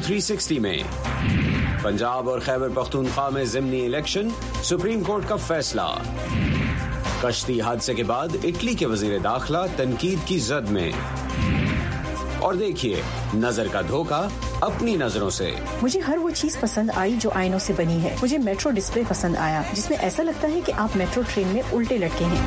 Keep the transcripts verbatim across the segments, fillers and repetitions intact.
تھری سکسٹی میں پنجاب اور خیبر پختونخوا میں ضمنی الیکشن، سپریم کورٹ کا فیصلہ۔ کشتی حادثے کے بعد اٹلی کے وزیر داخلہ تنقید کی زد میں۔ اور دیکھیے نظر کا دھوکہ اپنی نظروں سے۔ مجھے ہر وہ چیز پسند آئی جو آئینوں سے بنی ہے۔ مجھے میٹرو ڈسپلے پسند آیا جس میں ایسا لگتا ہے کہ آپ میٹرو ٹرین میں الٹے لٹکے ہیں۔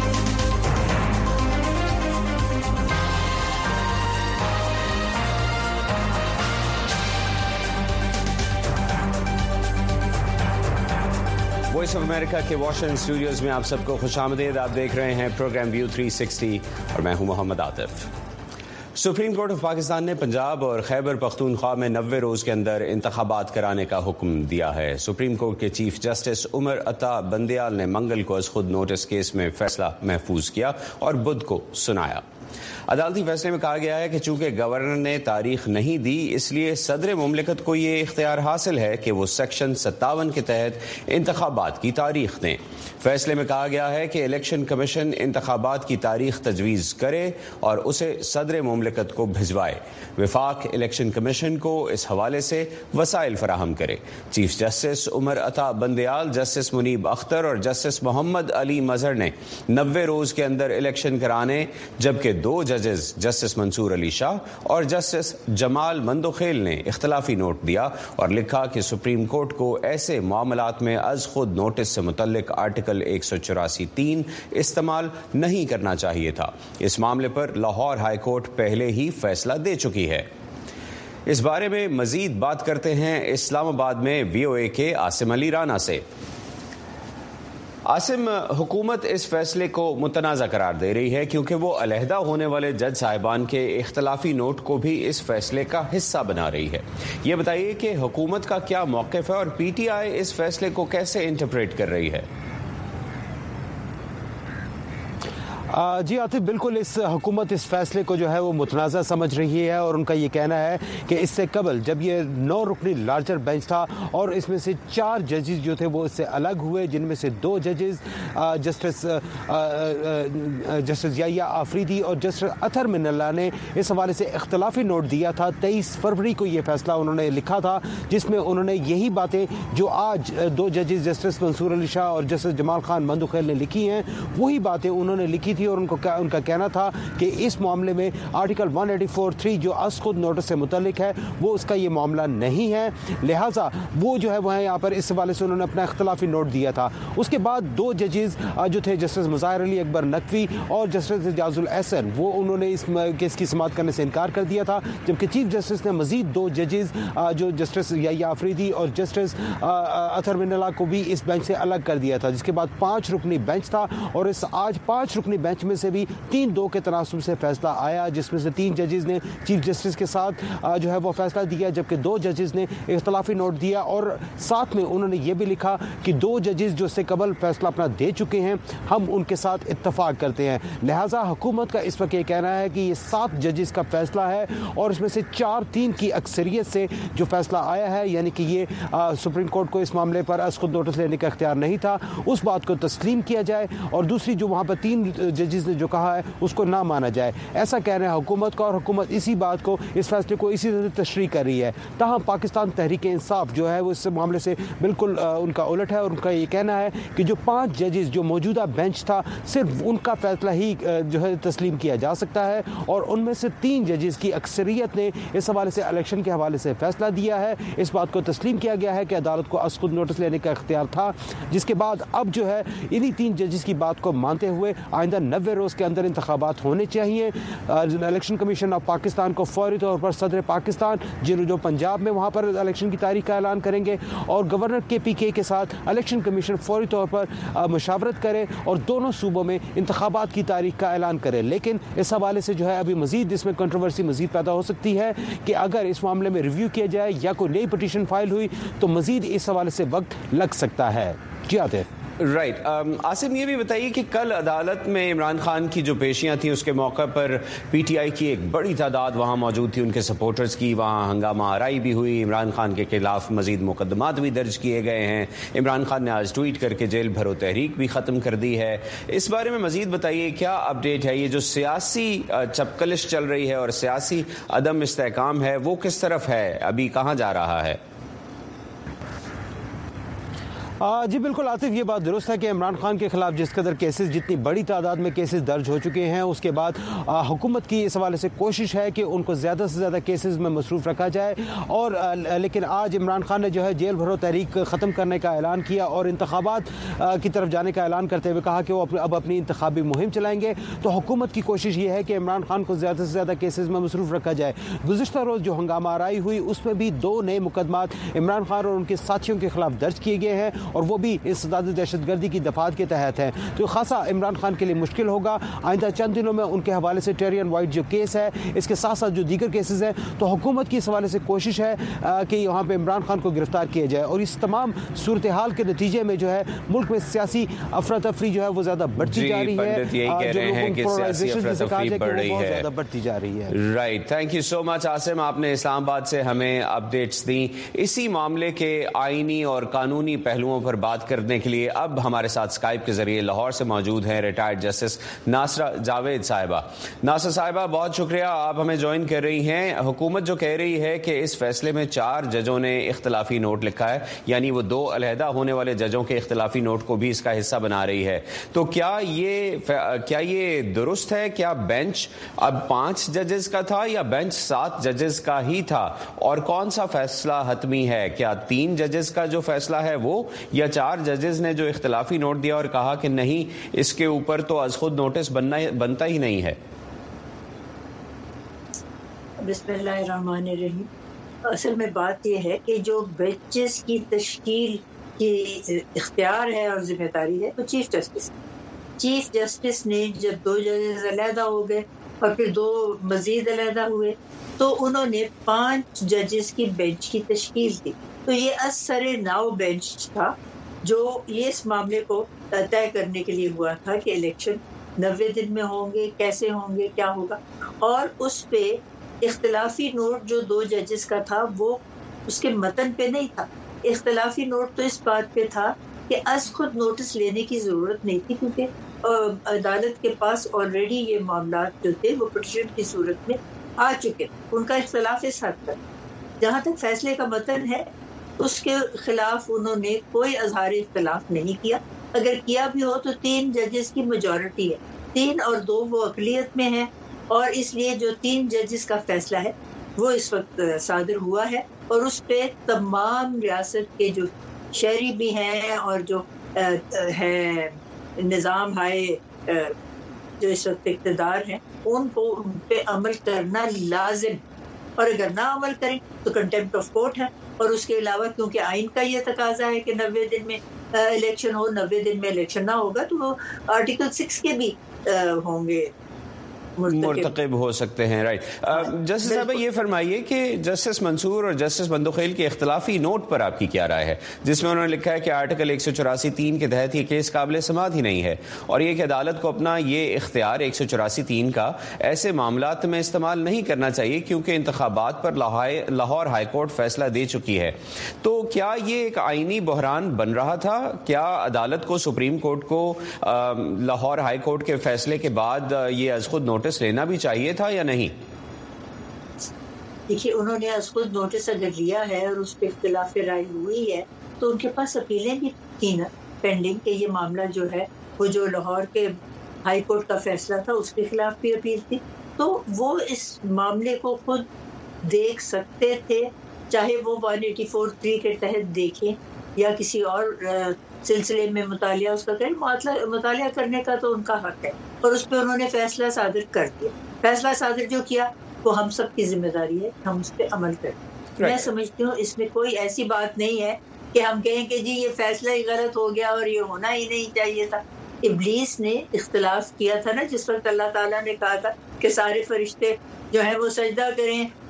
وائس آف امریکہ کے واشنگٹن اسٹوڈیوز میں آپ سب کو خوش آمدید۔ آپ دیکھ رہے ہیں پروگرام ویو تھری سکسٹی اور میں ہوں محمد عاطف۔ سپریم کورٹ آف پاکستان نے پنجاب اور خیبر پختونخوا میں نوے روز کے اندر انتخابات کرانے کا حکم دیا ہے۔ سپریم کورٹ کے چیف جسٹس عمر عطا بندیال نے منگل کو از خود نوٹس کیس میں فیصلہ محفوظ کیا اور بدھ کو سنایا۔ عدالتی فیصلے میں کہا گیا ہے کہ چونکہ گورنر نے تاریخ نہیں دی، اس لیے صدر مملکت کو یہ اختیار حاصل ہے کہ وہ سیکشن ستاون کے تحت انتخابات کی تاریخ دیں۔ فیصلے میں کہا گیا ہے کہ الیکشن کمیشن انتخابات کی تاریخ تجویز کرے اور اسے صدر مملکت کو بھجوائے۔ وفاق الیکشن کمیشن کو اس حوالے سے وسائل فراہم کرے۔ چیف جسٹس عمر عطا بندیال، جسٹس منیب اختر اور جسٹس محمد علی مظہر نے نوے روز کے اندر الیکشن کرانے، جبکہ دو ججز جسٹس منصور علی شاہ اور جسٹس جمال مندوخیل نے اختلافی نوٹ دیا اور لکھا کہ سپریم کورٹ کو ایسے معاملات میں از خود نوٹس سے متعلق آرٹیکل ایک سو چوراسی تین استعمال نہیں کرنا چاہیے تھا۔ اس معاملے پر لاہور ہائی کورٹ پہلے ہی فیصلہ دے چکی ہے۔ اس بارے میں مزید بات کرتے ہیں اسلام آباد میں وی او اے کے عاصم علی رانا سے۔ عاصم، حکومت اس فیصلے کو متنازع قرار دے رہی ہے کیونکہ وہ علیحدہ ہونے والے جج صاحبان کے اختلافی نوٹ کو بھی اس فیصلے کا حصہ بنا رہی ہے۔ یہ بتائیے کہ حکومت کا کیا موقف ہے اور پی ٹی آئی اس فیصلے کو کیسے انٹرپریٹ کر رہی ہے؟ جی عاطف، بالکل اس حکومت اس فیصلے کو جو ہے وہ متنازع سمجھ رہی ہے اور ان کا یہ کہنا ہے کہ اس سے قبل جب یہ نو رکنی لارجر بینچ تھا اور اس میں سے چار ججز جو تھے وہ اس سے الگ ہوئے، جن میں سے دو ججز جسٹس جسٹس یحییٰ آفریدی اور جسٹس اطہر من اللہ نے اس حوالے سے اختلافی نوٹ دیا تھا۔ تیئیس فروری کو یہ فیصلہ انہوں نے لکھا تھا جس میں انہوں نے یہی باتیں جو آج دو ججز جسٹس منصور علی شاہ اور جسٹس جمال خان مندوخیل نے لکھی ہیں، وہی باتیں انہوں نے لکھی تھی اور ان کو ان کا کہنا تھا کہ اس معاملے میں آرٹیکل ایک سو چورانوے جو از خود نوٹس سے متعلق ہے وہ اس کا یہ معاملہ نہیں ہے، لہٰذا وہ جو ہے وہ یہاں پر اس حوالے سے انہوں نے اپنا اختلافی نوٹ دیا تھا۔ اس کے بعد دو ججز جو تھے جسٹس مظاہر علی اکبر نقوی اور جسٹس اعجاز الاحسن، وہ انہوں نے اس کیس کی سماعت کرنے سے انکار کر دیا تھا، جبکہ چیف جسٹس نے مزید دو ججز جو جسٹس یحییٰ آفریدی اور جسٹس اطہر من اللہ کو بھی اس بینچ سے الگ کر دیا تھا، جس کے بعد پانچ رکنی بینچ تھا اور اس آج پانچ رکنی بینچ میں سے بھی تین دو کے تناسب سے فیصلہ آیا، جس میں سے تین ججز نے چیف جسٹس کے ساتھ جو ہے وہ فیصلہ دیا، جبکہ دو ججز نے اختلافی نوٹ دیا اور ساتھ میں انہوں نے یہ بھی لکھا کہ دو ججز جو سے قبل فیصلہ اپنا دے چکے ہیں ہم ان کے ساتھ اتفاق کرتے ہیں۔ لہٰذا حکومت کا اس وقت یہ کہنا ہے کہ یہ سات ججز کا فیصلہ ہے اور اس میں سے چار تین کی اکثریت سے جو فیصلہ آیا ہے، یعنی کہ یہ سپریم کورٹ کو اس معاملے پر از خود نوٹس لینے کا اختیار نہیں تھا، اس بات کو تسلیم کیا جائے اور دوسری جو وہاں پر تین ججز نے جو کہا ہے اس کو نہ مانا جائے، ایسا کہہ رہے ہیں حکومت کا، اور حکومت اسی بات کو اس فیصلے کو اسی طرح تشریح کر رہی ہے۔ تاہم پاکستان تحریک انصاف جو ہے وہ اس معاملے سے بالکل ان کا الٹ ہے اور ان کا یہ کہنا ہے کہ جو پانچ ججز جو موجودہ بینچ تھا صرف ان کا فیصلہ ہی جو ہے تسلیم کیا جا سکتا ہے اور ان میں سے تین ججز کی اکثریت نے اس حوالے سے الیکشن کے حوالے سے فیصلہ دیا ہے۔ اس بات کو تسلیم کیا گیا ہے کہ عدالت کو از خود نوٹس لینے کا اختیار تھا، جس کے بعد اب جو ہے انہی تین ججز کی بات کو مانتے ہوئے آئندہ نوے روز کے اندر انتخابات ہونے چاہیے۔ الیکشن کمیشن آف پاکستان کو فوری طور پر صدر پاکستان جن جو پنجاب میں وہاں پر الیکشن کی تاریخ کا اعلان کریں گے اور گورنر کے پی کے کے ساتھ الیکشن کمیشن فوری طور پر مشاورت کرے اور دونوں صوبوں میں انتخابات کی تاریخ کا اعلان کرے۔ لیکن اس حوالے سے جو ہے ابھی مزید اس میں کنٹروورسی مزید پیدا ہو سکتی ہے کہ اگر اس معاملے میں ریویو کیا جائے یا کوئی نئی پٹیشن فائل ہوئی تو مزید اس حوالے سے وقت لگ سکتا ہے۔ جی عاطف۔ رائٹ آصم، یہ بھی بتائیے کہ کل عدالت میں عمران خان کی جو پیشیاں تھیں اس کے موقع پر پی ٹی آئی کی ایک بڑی تعداد وہاں موجود تھی، ان کے سپورٹرز کی وہاں ہنگامہ آرائی بھی ہوئی، عمران خان کے خلاف مزید مقدمات بھی درج کیے گئے ہیں، عمران خان نے آج ٹویٹ کر کے جیل بھرو تحریک بھی ختم کر دی ہے۔ اس بارے میں مزید بتائیے کیا اپڈیٹ ہے؟ یہ جو سیاسی چپکلش چل رہی ہے اور سیاسی عدم استحکام ہے وہ کس طرف ہے، ابھی کہاں جا رہا ہے؟ جی بالکل عاطف، یہ بات درست ہے کہ عمران خان کے خلاف جس قدر کیسز، جتنی بڑی تعداد میں کیسز درج ہو چکے ہیں، اس کے بعد حکومت کی اس حوالے سے کوشش ہے کہ ان کو زیادہ سے زیادہ کیسز میں مصروف رکھا جائے، اور لیکن آج عمران خان نے جو ہے جیل بھرو تحریک ختم کرنے کا اعلان کیا اور انتخابات کی طرف جانے کا اعلان کرتے ہوئے کہا کہ وہ اب اپنی انتخابی مہم چلائیں گے۔ تو حکومت کی کوشش یہ ہے کہ عمران خان کو زیادہ سے زیادہ کیسز میں مصروف رکھا جائے۔ گزشتہ روز جو ہنگامہ آرائی ہوئی اس میں بھی دو نئے مقدمات عمران خان اور ان کے ساتھیوں کے خلاف درج کیے گئے ہیں، اور وہ بھی اس دہشت گردی کی دفعات کے تحت ہے۔ تو خاصا عمران خان کے لیے مشکل ہوگا آئندہ چند دنوں میں ان کے حوالے سے ٹیرین وائٹ جو کیس ہے، اس کے ساتھ ساتھ جو دیگر کیسز ہیں، تو حکومت کی اس حوالے سے کوشش ہے کہ یہاں پہ عمران خان کو گرفتار کیا جائے، اور اس تمام صورتحال کے نتیجے میں جو ہے ملک میں سیاسی افراتفری جو ہے وہ زیادہ بڑھتی جا رہی ہے، جو لوگوں کی پولرائزیشن جسے کہا جائے کہ وہ بہت زیادہ بڑھتی جا رہی ہے۔ رائٹ، تھینک یو سو مچ عاصم، آپ نے اسلام آباد سے ہمیں اپڈیٹس دیں۔ اسی معاملے کے آئینی اور قانونی پہلوؤں پر بات کرنے کے لیے اب ہمارے ساتھ اسکائپ کے ذریعے لاہور سے موجود ہیں ریٹائرڈ جسٹس ناصرہ جاوید صاحبہ۔ ناصرہ صاحبہ بہت شکریہ، آپ ہمیں جوائن کر رہی ہیں۔ حکومت جو کہہ رہی ہے کہ اس فیصلے میں چار ججوں نے اختلافی نوٹ لکھا ہے، یعنی وہ دو علیحدہ ہونے والے ججوں کے اختلافی نوٹ کو بھی اس کا حصہ بنا رہی ہے، تو کیا یہ کیا یہ درست ہے؟ کیا بینچ اب پانچ ججز کا تھا یا بینچ سات ججز کا ہی تھا؟ اور کون سا فیصلہ حتمی ہے؟ کیا تین ججز کا جو فیصلہ ہے وہ، یا چار ججز نے جو اختلافی نوٹ دیا اور کہا کہ نہیں اس کے اوپر تو از خود نوٹس بننا بنتا ہی نہیں ہے؟ بسم اللہ الرحمن الرحیم۔ اصل میں بات یہ ہے کہ جو بینچز کی تشکیل کی اختیار ہے اور ذمہ داری ہے وہ چیف جسٹس چیف جسٹس نے جب دو ججز علیحدہ ہو گئے اور پھر دو مزید علیحدہ ہوئے تو انہوں نے پانچ ججز کی بینچ کی تشکیل دی۔ تو یہ از سر نو بینچ تھا جو یہ اس معاملے کو طے کرنے کے لیے ہوا تھا کہ الیکشن نوے دن میں ہوں گے، کیسے ہوں گے، کیا ہوگا، اور اس پہ اختلافی نوٹ جو دو ججز کا تھا وہ اس کے متن پہ نہیں تھا۔ اختلافی نوٹ تو اس بات پہ تھا کہ از خود نوٹس لینے کی ضرورت نہیں تھی، کیونکہ عدالت کے پاس آلریڈی یہ معاملات جو تھے وہ پٹیشن کی صورت میں آ چکے، ان کا اختلاف اس حد تک۔ جہاں تک فیصلے کا متن ہے اس کے خلاف انہوں نے کوئی اظہار اختلاف نہیں کیا، اگر کیا بھی ہو تو تین ججز کی میجورٹی ہے، تین اور دو وہ اقلیت میں ہیں، اور اس لیے جو تین ججز کا فیصلہ ہے وہ اس وقت صادر ہوا ہے، اور اس پہ تمام ریاست کے جو شہری بھی ہیں اور جو ہے نظام ہائے جو اس وقت اقتدار ہیں ان کو ان پہ عمل کرنا لازم، اور اگر نہ عمل کریں تو کنٹیمپٹ آف کورٹ ہے۔ اور اس کے علاوہ کیونکہ آئین کا یہ تقاضا ہے کہ نوے دن میں الیکشن ہو، نوے دن میں الیکشن نہ ہوگا تو وہ آرٹیکل سکس کے بھی ہوں گے مرتکب ہو سکتے ہیں۔ رائٹ، جسٹس صاحب یہ فرمائیے کہ جسٹس منصور اور جسٹس بندوخیل کے اختلافی نوٹ پر آپ کی کیا رائے ہے، جس میں انہوں نے لکھا ہے کہ آرٹیکل ایک سو چوراسی تین کے تحت یہ کیس قابل سماعت ہی نہیں ہے، اور یہ کہ عدالت کو اپنا یہ اختیار ایک سو چوراسی تین کا ایسے معاملات میں استعمال نہیں کرنا چاہیے کیونکہ انتخابات پر لاہور ہائی کورٹ فیصلہ دے چکی ہے۔ تو کیا یہ ایک آئینی بحران بن رہا تھا؟ کیا عدالت کو، سپریم کورٹ کو لاہور ہائی کورٹ کے فیصلے کے بعد یہ از خود نوٹس لینا بھی چاہیے تھا یا نہیں؟ دیکھیے انہوں نے از خود نوٹس اگر لیا ہے اور اس پہ اختلاف رائے ہوئی ہے تو ان کے پاس اپیلیں بھی تھی نا پینڈنگ، کہ یہ معاملہ جو ہے وہ جو لاہور کے ہائی کورٹ کا فیصلہ تھا اس کے خلاف بھی اپیل تھی، تو وہ اس معاملے کو خود دیکھ سکتے تھے، چاہے وہ ون ایٹی فور تھری کے تحت دیکھیں یا کسی اور سلسلے میں مطالعہ اس کا کریں، مطالعہ کرنے کا تو ان کا حق ہے، اور اس پہ انہوں نے فیصلہ صادر کر دیا۔ فیصلہ صادر جو کیا وہ ہم سب کی ذمہ داری ہے، ہم اس پہ عمل کریں۔ میں سمجھتی ہوں اس میں کوئی ایسی بات نہیں ہے کہ ہم کہیں کہ جی یہ فیصلہ ہی غلط ہو گیا اور یہ ہونا ہی نہیں چاہیے تھا۔ ابلیس نے اختلاف کیا تھا نا جس وقت اللہ تعالیٰ نے کہا تھا کہ سارے فرشتے جو ہیں وہ سجدہ کریں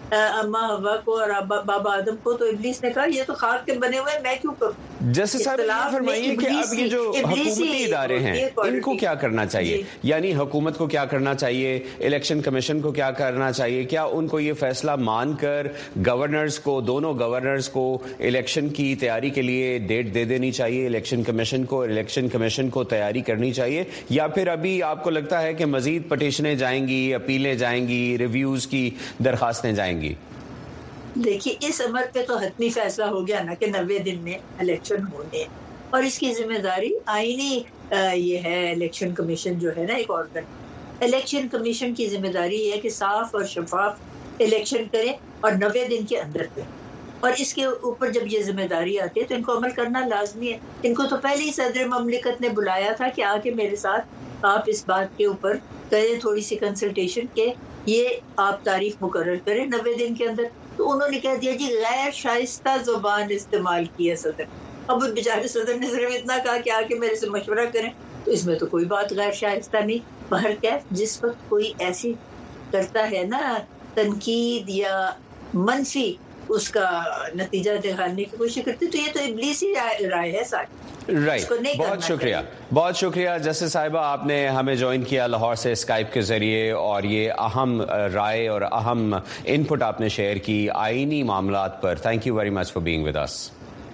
अम्मा हवा को और बाबा आदम को, तो इब्लीस ने कहा ये तो खाक के बने हुए, मैं क्यों करूं? जैसे साहब ये फरमाइए कि अब ये जो हुकूमती इदारे हैं इनको क्या करना चाहिए, यानी हुकूमत को क्या करना चाहिए, इलेक्शन कमीशन को क्या करना चाहिए? क्या उनको ये फैसला मानकर गवर्नर्स को, दोनों गवर्नर्स को इलेक्शन की तैयारी के लिए डेट दे देनी चाहिए, इलेक्शन कमीशन को, इलेक्शन कमीशन को तैयारी करनी चाहिए, या फिर अभी आपको लगता है कि मजीद पटिशनें जाएंगी, अपीलें जाएंगी, रिव्यूज की दरखास्तें जाएंगी? देखिए, इस अमर पे तो हतमी फैसला हो गया ना कि नब्बे दिन में इलेक्शन होने, और इसकी जिम्मेदारी आईनी ये है। इलेक्शन कमीशन जो है ना एक ऑर्गन, इलेक्शन कमीशन की जिम्मेदारी है कि साफ और शफाफ इलेक्शन करे और नब्बे दिन के अंदर करे। और इसके ऊपर जब ये जिम्मेदारी आती है तो इनको अमल करना लाजमी है। इनको तो पहले ही सदर ममलिकत ने बुलाया था कि आके मेरे साथ आप इस बात के ऊपर करें थोड़ी सी कंसल्टेशन के ये आप तारीख मुकर्रर करें नब्बे दिन के अंदर। तो उन्होंने कह दिया जी गैर शाइस्ता जुबान इस्तेमाल की है सदर। अब बेचारे सदर ने सिर्फ इतना कहा कि आके मेरे से मशवरा करें, तो इसमें तो कोई बात गैर शाइस्ता नहीं। बहर क्या, जिस वक्त कोई ऐसी करता है ना तनकीद या मनफी उसका नतीजा दिखाने की कोशिश करती, तो ये तो इब्लीसी राय है सारी। Right right. बहुत शुक्रिया, बहुत शुक्रिया जस्टिस साहिबा, आपने हमें ज्वाइन किया लाहौर से स्काइप के जरिए और ये अहम राय और अहम इनपुट आपने शेयर की आईनी मामलात पर। Thank you very much for being with us.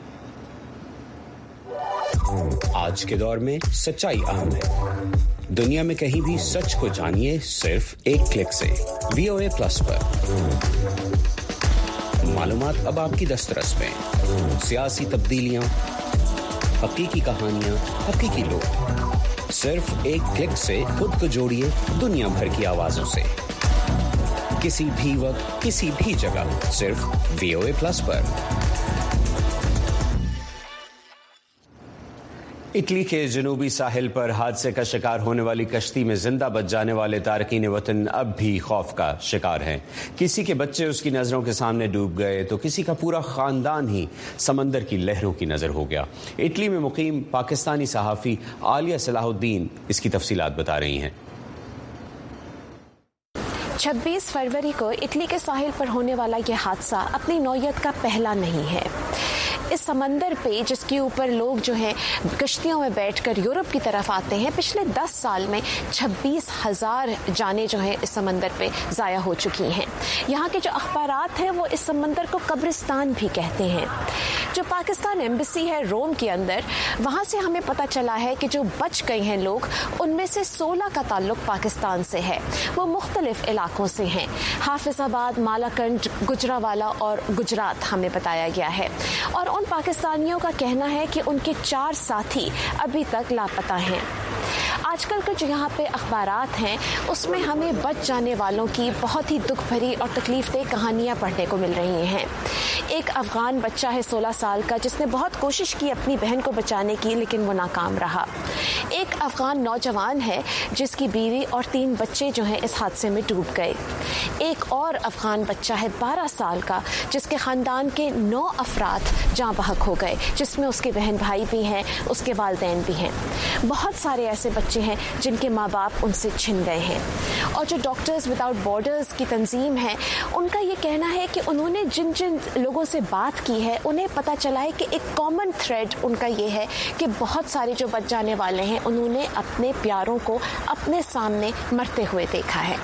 आज के दौर में सच्चाई अहम है। दुनिया में कहीं भी सच को जानिए सिर्फ एक क्लिक से वीओए प्लस पर। मालूमात अब आपकी दस्तरस में, सियासी तब्दीलियां, हकीकी कहानियां, हकीकी लोग, सिर्फ एक क्लिक से खुद को जोड़िए दुनिया भर की आवाजों से, किसी भी वक्त किसी भी जगह, सिर्फ वीओए प्लस पर। इटली के जनूबी साहिल पर हादसे का शिकार होने वाली कश्ती में जिंदा बच जाने वाले तारकीन वतन अब भी खौफ का शिकार हैं। किसी के बच्चे उसकी नजरों के सामने डूब गए तो किसी का पूरा खानदान ही समंदर की लहरों की नजर हो गया। इटली में मुकीम पाकिस्तानी सहाफी आलिया सलाहुद्दीन इसकी तफसीलात बता रही हैं। छब्बीस फरवरी को इटली के साहिल पर होने वाला यह हादसा अपनी नौयत का पहला नहीं है। इस समंदर पे जिसके ऊपर लोग जो हैं कश्तियों में बैठकर यूरोप की तरफ आते हैं, पिछले दस साल में छब्बीस हजार जानें जो हैं इस समंदर पे ज़ाया हो चुकी हैं। यहाँ के जो अखबारात हैं वो इस समंदर को कब्रिस्तान भी कहते हैं। जो पाकिस्तान एम्बेसी है रोम के अंदर, वहाँ से हमें पता चला है कि जो बच गए हैं लोग, उनमें से सोलह का ताल्लुक पाकिस्तान से है। वो मुख्तलिफ इलाकों से हैं, हाफिजाबाद, मालाकंड, गुजरावाला और गुजरात हमें बताया गया है। और उन पाकिस्तानियों का कहना है कि उनके चार साथी अभी तक लापता हैं। आजकल के जो यहाँ पे अखबारात हैं उसमें हमें बच जाने वालों की बहुत ही दुख भरी और तकलीफदेह कहानियाँ पढ़ने को मिल रही हैं। एक अफगान बच्चा है सोलह साल का जिसने बहुत कोशिश की अपनी बहन को बचाने की, लेकिन वो नाकाम रहा। एक अफगान नौजवान है जिसकी बीवी और तीन बच्चे जो हैं इस हादसे में डूब गए। एक और अफगान बच्चा है बारह साल का जिसके ख़ानदान के नौ अफराद जाँ बहक हो गए, जिसमें उसके बहन भाई भी हैं, उसके वालिदैन भी हैं। बहुत सारे ऐसे बच्चे हैं जिनके माँ बाप उनसे छिन गए हैं। और जो डॉक्टर्स विदाउट बॉर्डर्स की तंजीम है, उनका ये कहना है कि उन्होंने जिन जिन लोगों से बात की है उन्हें पता चला है कि एक कॉमन थ्रेड उनका ये है कि बहुत सारे जो बच जाने वाले हैं उन्होंने अपने प्यारों को अपने सामने मरते हुए देखा है।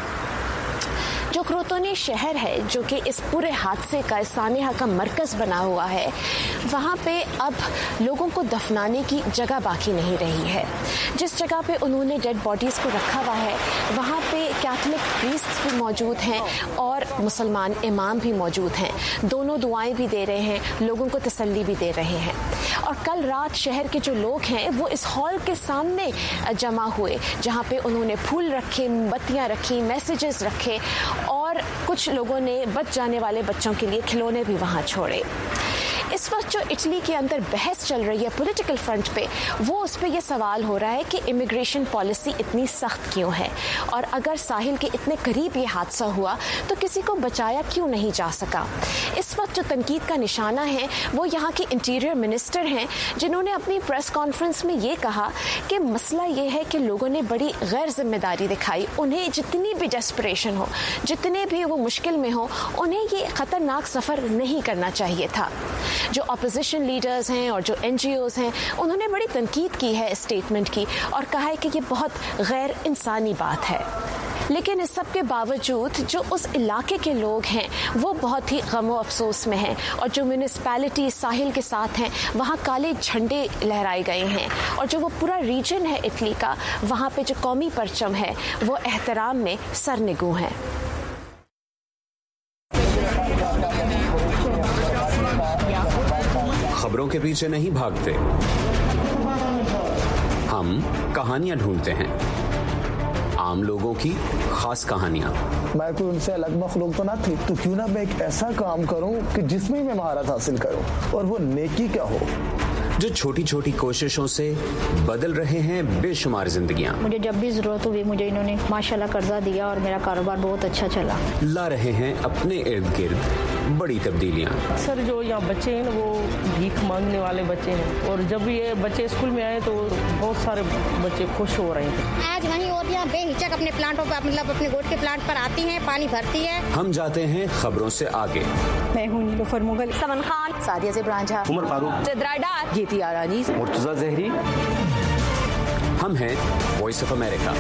जो क्रोतोनी शहर है जो कि इस पूरे हादसे का, इस सानेहा का मरकज बना हुआ है, वहाँ पे अब लोगों को दफनाने की जगह बाकी नहीं रही है। जिस जगह पे उन्होंने डेड बॉडीज़ को रखा हुआ है वहाँ पे कैथोलिक प्रीस्ट्स भी मौजूद हैं और मुसलमान इमाम भी मौजूद हैं। दोनों दुआएं भी दे रहे हैं, लोगों को तसल्ली भी दे रहे हैं। और कल रात शहर के जो लोग हैं वो इस हॉल के सामने जमा हुए जहाँ पे उन्होंने फूल रखे, मोमबत्तियाँ रखी, मैसेजेस रखे और कुछ लोगों ने बच जाने वाले बच्चों के लिए खिलौने भी वहाँ छोड़े। इस इस वक्त जो इटली के अंदर बहस चल रही है पॉलिटिकल फ्रंट पे, वो उस पे ये सवाल हो रहा है कि इमिग्रेशन पॉलिसी इतनी सख्त क्यों है, और अगर साहिल के इतने करीब ये हादसा हुआ तो किसी को बचाया क्यों नहीं जा सका। इस वक्त जो तनकीद का निशाना है वो यहाँ के इंटीरियर मिनिस्टर हैं, जिन्होंने अपनी प्रेस कॉन्फ्रेंस में ये कहा कि मसला ये है कि लोगों ने बड़ी गैर जिम्मेदारी दिखाई। उन्हें जितनी भी डेस्परेशन हो, जितने भी वो मुश्किल में हो, उन्हें ये खतरनाक सफर नहीं करना चाहिए था। जो अपोजिशन लीडर्स हैं और जो एनजीओज हैं, उन्होंने बड़ी तनकीद की है इस स्टेटमेंट की और कहा है कि ये बहुत गैर इंसानी बात है। लेकिन इस सब के बावजूद जो उस इलाके के लोग हैं वो बहुत ही गम और अफसोस में हैं, और जो म्यूनिसिपैलिटी साहिल के साथ हैं वहाँ काले झंडे लहराए गए हैं, और जो वो पूरा रीजन है इटली का, वहाँ पे जो कौमी परचम है वो एहतराम में सरनिगू है। खबरों के पीछे नहीं भागते, हम कहानियां ढूंढते हैं, आम लोगों की खास कहानियां। मैं कोई उनसे अलग मखलूक तो ना थी, तो क्यों ना मैं एक ऐसा काम करूं कि जिसमें मैं महारत हासिल करूं, और वो नेकी क्या हो। जो छोटी छोटी कोशिशों से बदल रहे हैं बेशुमार जिंदगियां। मुझे जब भी जरूरत हुई मुझे इन्होंने माशाल्लाह कर्जा दिया और मेरा कारोबार बहुत अच्छा चला। ला रहे हैं अपने इर्द गिर्द बड़ी तब्दीलियां। अक्सर जो यहाँ बच्चे हैं वो भीख मांगने वाले बच्चे हैं, और जब ये बच्चे स्कूल में आए तो बहुत सारे बच्चे खुश हो रहे थे। आज वहीं और यहाँ बेहिचक अपने प्लांटों पर, मतलब अपने गोट के प्लांट पर आती हैं, पानी भरती है। हम जाते हैं खबरों से आगे। मैं हूँ नीलोफर मुगल, समन खान, सादिया ज़ेब्रांझा, उमर फारूक, जिद्राडार, गीती आरानी, मुर्तजा ज़हरी। हम हैं वॉइस ऑफ अमेरिका।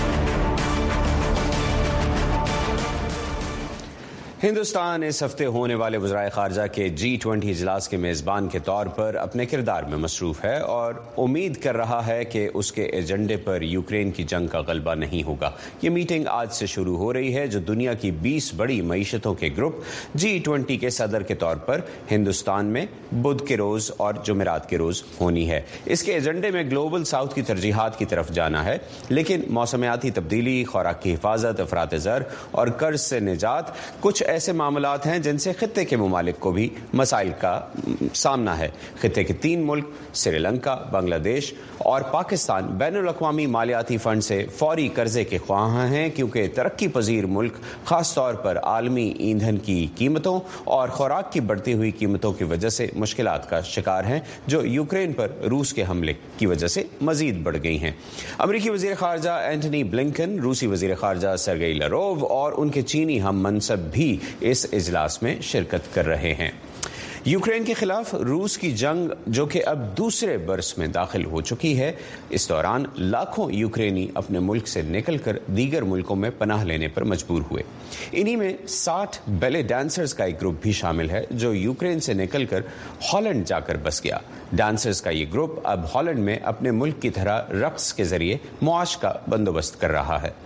हिंदुस्तान इस हफ्ते होने वाले वज़राए ख़ारजा के जी ट्वेंटी इजलास के मेज़बान के तौर पर अपने किरदार में मसरूफ़ है और उम्मीद कर रहा है कि उसके एजेंडे पर यूक्रेन की जंग का गलबा नहीं होगा। ये मीटिंग आज से शुरू हो रही है, जो दुनिया की बीस बड़ी मईशतों के ग्रुप जी ट्वेंटी के सदर के तौर पर हिंदुस्तान में बुध के रोज़ और जुमेरात के रोज़ होनी है। इसके एजेंडे में ग्लोबल साउथ की तरजीहात की तरफ जाना है, लेकिन मौसमियाती तब्दीली, खुराक की हिफाजत, अफरात ज़र और कर्ज से निजात कुछ ऐसे मामलात हैं जिनसे खित्ते के ममालिक को भी मसाइल का सामना है। खित्ते के तीन मुल्क श्रीलंका, बांग्लादेश और पाकिस्तान बैनुल अक़वामी मालियाती फंड से फौरी कर्जे के ख्वाह हैं, क्योंकि तरक्की पजीर मुल्क खास तौर पर आलमी ईंधन की कीमतों और खुराक की बढ़ती हुई कीमतों की वजह से मुश्किलात का शिकार हैं, जो यूक्रेन पर रूस के हमले की वजह से मजीद बढ़ गई हैं। अमरीकी वज़ीर ख़ारजा एंटनी ब्लिंकन, रूसी वज़ीर ख़ारजा सर्गेई लारोव और उनके चीनी हम मनसब भी इस इजलास में शिरकत कर रहे हैं। यूक्रेन के खिलाफ रूस की जंग, जो कि अब दूसरे बरस में दाखिल हो चुकी है, इस दौरान लाखों यूक्रेनी अपने मुल्क से निकलकर दीगर मुल्कों में पनाह लेने पर मजबूर हुए। इन्हीं में साठ बैले डांसर्स का एक ग्रुप भी शामिल है, जो यूक्रेन से निकलकर हॉलैंड जाकर बस गया। डांसर्स का ये ग्रुप अब हॉलैंड में अपने मुल्क की तरह रक्स के जरिए मुआश का बंदोबस्त कर रहा है।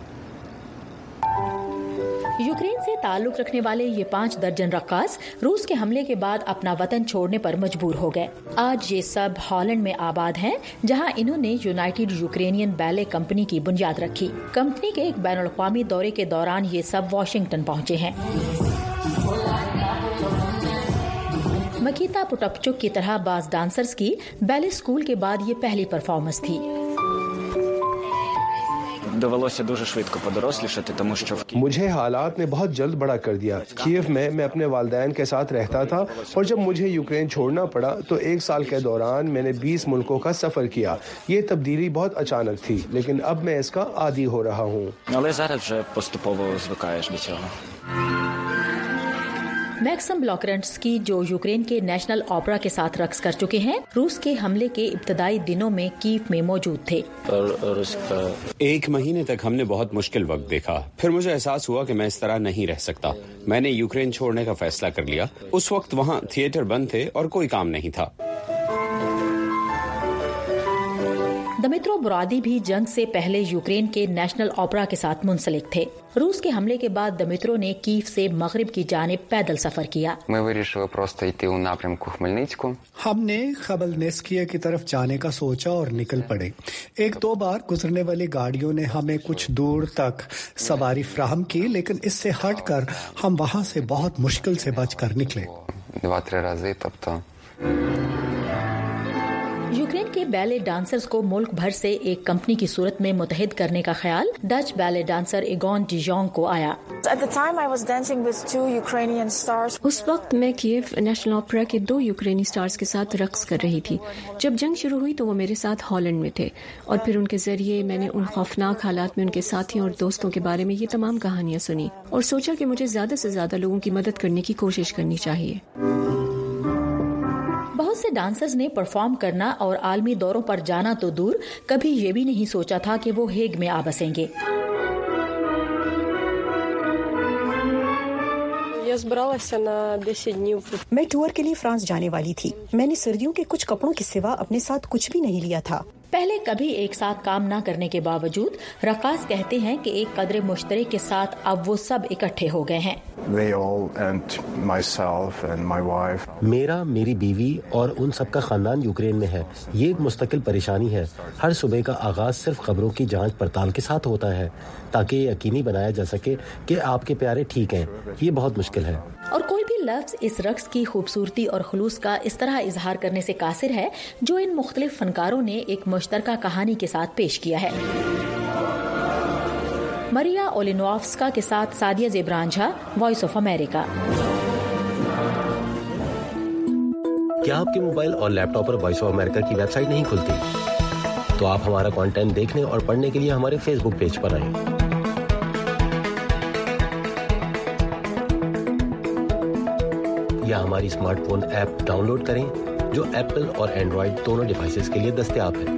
यूक्रेन से ताल्लुक रखने वाले ये पाँच दर्जन रक्कास रूस के हमले के बाद अपना वतन छोड़ने पर मजबूर हो गए। आज ये सब हॉलैंड में आबाद हैं, जहां इन्होंने यूनाइटेड यूक्रेनियन बैले कंपनी की बुनियाद रखी। कंपनी के एक बैनुल अक़वामी दौरे के दौरान ये सब वाशिंगटन पहुंचे हैं। मकीता पुटपचुक की तरह बाज डांसर्स की बैले स्कूल के बाद ये पहली परफॉर्मेंस थी। मुझे हालात ने बहुत जल्द बड़ा कर दिया। कीव में मैं अपने वालिदैन के साथ रहता था, और जब मुझे यूक्रेन छोड़ना पड़ा तो एक साल के दौरान मैंने बीस मुल्कों का सफर किया। ये तब्दीली बहुत अचानक थी, लेकिन अब मैं इसका आदी हो रहा हूँ। मैक्सम ब्लॉकरेंट्स्की, जो यूक्रेन के नेशनल ओपेरा के साथ रक्स कर चुके हैं, रूस के हमले के इब्तदाई दिनों में कीव में मौजूद थे। एक महीने तक हमने बहुत मुश्किल वक्त देखा। फिर मुझे एहसास हुआ कि मैं इस तरह नहीं रह सकता। मैंने यूक्रेन छोड़ने का फैसला कर लिया। उस वक्त वहाँ थिएटर बंद थे और कोई काम नहीं था। दमित्रो बुरादी भी जंग से पहले यूक्रेन के नेशनल ओपेरा के साथ मुंसलिक थे। रूस के हमले के बाद दमित्रो ने कीव से मगरिब की जानिब पैदल सफर किया। हमने खबलनेस्किया की तरफ जाने का सोचा और निकल पड़े। एक दो बार गुजरने वाली गाड़ियों ने हमें कुछ दूर तक सवारी फ्राहम की, लेकिन इससे हटकर हम वहां से बहुत मुश्किल से बच कर निकले। यूक्रेन के बैले डांसर्स को मुल्क भर से एक कंपनी की सूरत में मुतहिद करने का ख्याल Dutch ballet dancer Egon de Jong को आया। उस वक्त मैं कीव नेशनल ओपेरा के दो यूक्रेनी स्टार्स के साथ रक्स कर रही थी। जब जंग शुरू हुई तो वो मेरे साथ हॉलैंड में थे और फिर उनके जरिए मैंने उन खौफनाक हालात में उनके साथियों और दोस्तों के बारे में ये तमाम कहानियां सुनी और सोचा कि मुझे ज्यादा से ज्यादा लोगों की मदद करने की कोशिश करनी चाहिए। बहुत से डांसर्स ने परफॉर्म करना और आलमी दौरों पर जाना तो दूर, कभी ये भी नहीं सोचा था कि वो हेग में आ बसेंगे। मैं टूर के लिए फ्रांस जाने वाली थी। मैंने सर्दियों के कुछ कपड़ों के सिवा अपने साथ कुछ भी नहीं लिया था। पहले कभी एक साथ काम न करने के बावजूद रकास कहते हैं कि एक कदर मुश्तरक के साथ अब वो सब इकट्ठे हो गए हैं। मेरा, मेरी बीवी और उन सबका खानदान यूक्रेन में है। ये एक मुस्तकिल परेशानी है। हर सुबह का आगाज सिर्फ खबरों की जांच पड़ताल के साथ होता है ताकि ये यकीनी बनाया जा सके कि आपके प्यारे ठीक हैं। ये बहुत मुश्किल है। और कोई भी लफ्ज इस रक्स की खूबसूरती और खुलूस का इस तरह इजहार करने से कासिर है जो इन मुख्तलिफ फनकारों ने एक मुश्तरका कहानी के साथ पेश किया है। मरिया ओलिनोव्स्का के साथ Sadia Zebran Jha, voice of America. क्या आपके मोबाइल और लैपटॉप पर वॉइस ऑफ अमेरिका की वेबसाइट नहीं खुलती? तो आप हमारा कंटेंट देखने और पढ़ने के लिए हमारे फेसबुक पेज पर आएं। या हमारी स्मार्टफोन ऐप डाउनलोड करें जो एप्पल और एंड्रॉइड दोनों डिवाइसेस के लिए दस्तयाब है।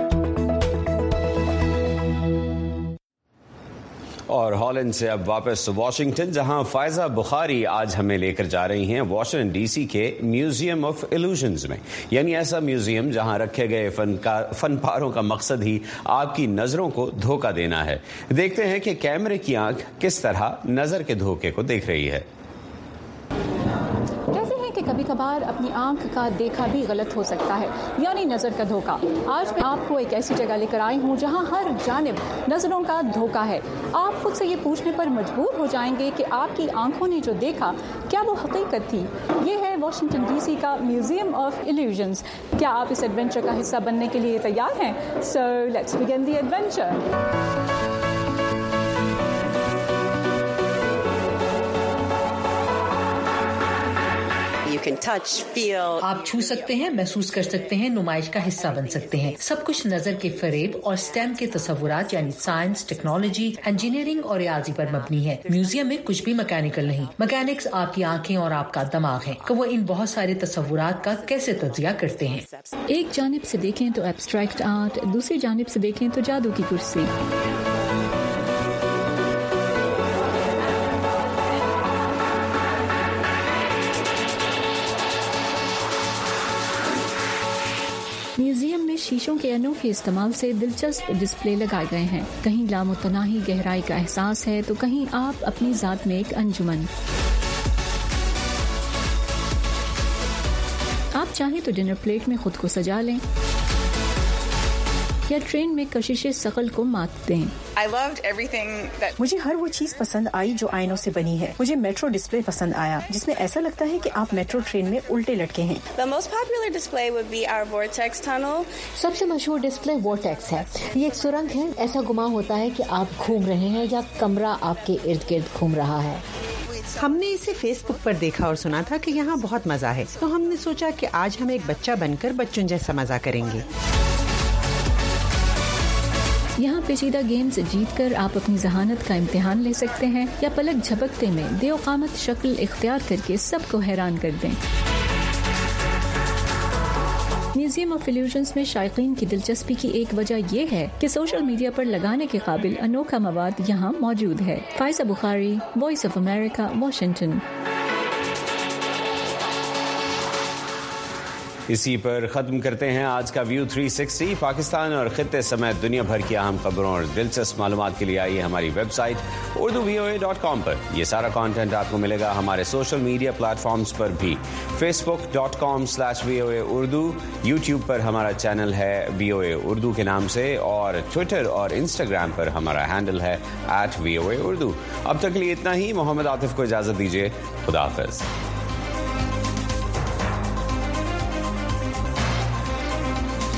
और हॉलैंड से अब वापस वाशिंगटन, जहां फायजा बुखारी आज हमें लेकर जा रही हैं वाशिंगटन डीसी के म्यूजियम ऑफ इल्यूजन्स में, यानी ऐसा म्यूजियम जहां रखे गए फनकार फनपारों का मकसद ही आपकी नजरों को धोखा देना है। देखते हैं कि कैमरे की आंख किस तरह नजर के धोखे को देख रही है। कि कभी कभार अपनी आंख का देखा भी गलत हो सकता है, यानी नजर का धोखा। आज मैं आपको एक ऐसी जगह लेकर आई हूँ जहाँ हर जानिब नजरों का धोखा है। आप खुद से ये पूछने पर मजबूर हो जाएंगे कि आपकी आंखों ने जो देखा क्या वो हकीकत थी। ये है वाशिंगटन डीसी का म्यूजियम ऑफ इल्यूजन्स। क्या आप इस एडवेंचर का हिस्सा बनने के लिए तैयार हैं? So let's begin the adventure. touch, feel. आप छू सकते हैं, महसूस कर सकते हैं, नुमाइश का हिस्सा बन सकते हैं। सब कुछ नजर के फरेब और स्टेम के तस्वुरात यानी साइंस, टेक्नोलॉजी, इंजीनियरिंग और रियाजी पर मबनी है। म्यूजियम में कुछ भी मैकेनिकल नहीं। मैकेनिक्स आपकी आंखें और आपका दिमाग है कि वो इन बहुत सारे तस्वुरात का कैसे तज्जिया करते हैं। एक जानिब से देखें तो एब्स्ट्रैक्ट आर्ट, दूसरी जानिब से देखें तो जादू की कुर्सी। म्यूजियम में शीशों के अनोखे इस्तेमाल से दिलचस्प डिस्प्ले लगाए गए हैं। कहीं लामुतनाही गहराई का एहसास है तो कहीं आप अपनी जात में एक अंजुमन। आप चाहें तो डिनर प्लेट में खुद को सजा लें या ट्रेन में कशिशे शकल को मात दें। I loved everything that... मुझे हर वो चीज पसंद आई जो आईनों से बनी है। मुझे मेट्रो डिस्प्ले पसंद आया जिसमें ऐसा लगता है कि आप मेट्रो ट्रेन में उल्टे लटके हैं। The most popular display would be our vortex tunnel. सबसे मशहूर डिस्प्ले वोर्टेक्स है। ये एक सुरंग है। ऐसा गुमान होता है कि आप घूम रहे हैं या कमरा आपके इर्द गिर्द घूम रहा है। हमने इसे फेसबुक पर देखा और सुना था कि यहाँ बहुत मजा है, तो हमने सोचा कि आज हम एक बच्चा बनकर बच्चों जैसा मजा करेंगे। यहाँ पेचीदा गेम्स जीतकर आप अपनी जहानत का इम्तिहान ले सकते हैं या पलक झपकते में देओकामत शक्ल इख्तियार करके सबको हैरान कर दें। म्यूजियम ऑफ इल्यूजन्स में शायकीन की दिलचस्पी की एक वजह यह है कि सोशल मीडिया पर लगाने के काबिल अनोखा मवाद यहाँ मौजूद है। Faiza Bukhari, voice of America, Washington. इसी पर खत्म करते हैं आज का व्यू थ्री सिक्सटी। पाकिस्तान और खित्ते समेत दुनिया भर की अहम खबरों और दिलचस्प मालूमात के लिए आइए हमारी website Urdu V O A dot com पर। यह सारा कंटेंट आपको मिलेगा हमारे सोशल मीडिया प्लेटफॉर्म्स पर भी। Facebook dot com slash V O A Urdu, YouTube पर हमारा चैनल है वी ओ ए उर्दू के नाम से, और ट्विटर और इंस्टाग्राम पर हमारा हैंडल है at V O A Urdu. अब तक के लिए इतना ही। मोहम्मद आतिफ को इजाजत दीजिए। खुदा हाफिज।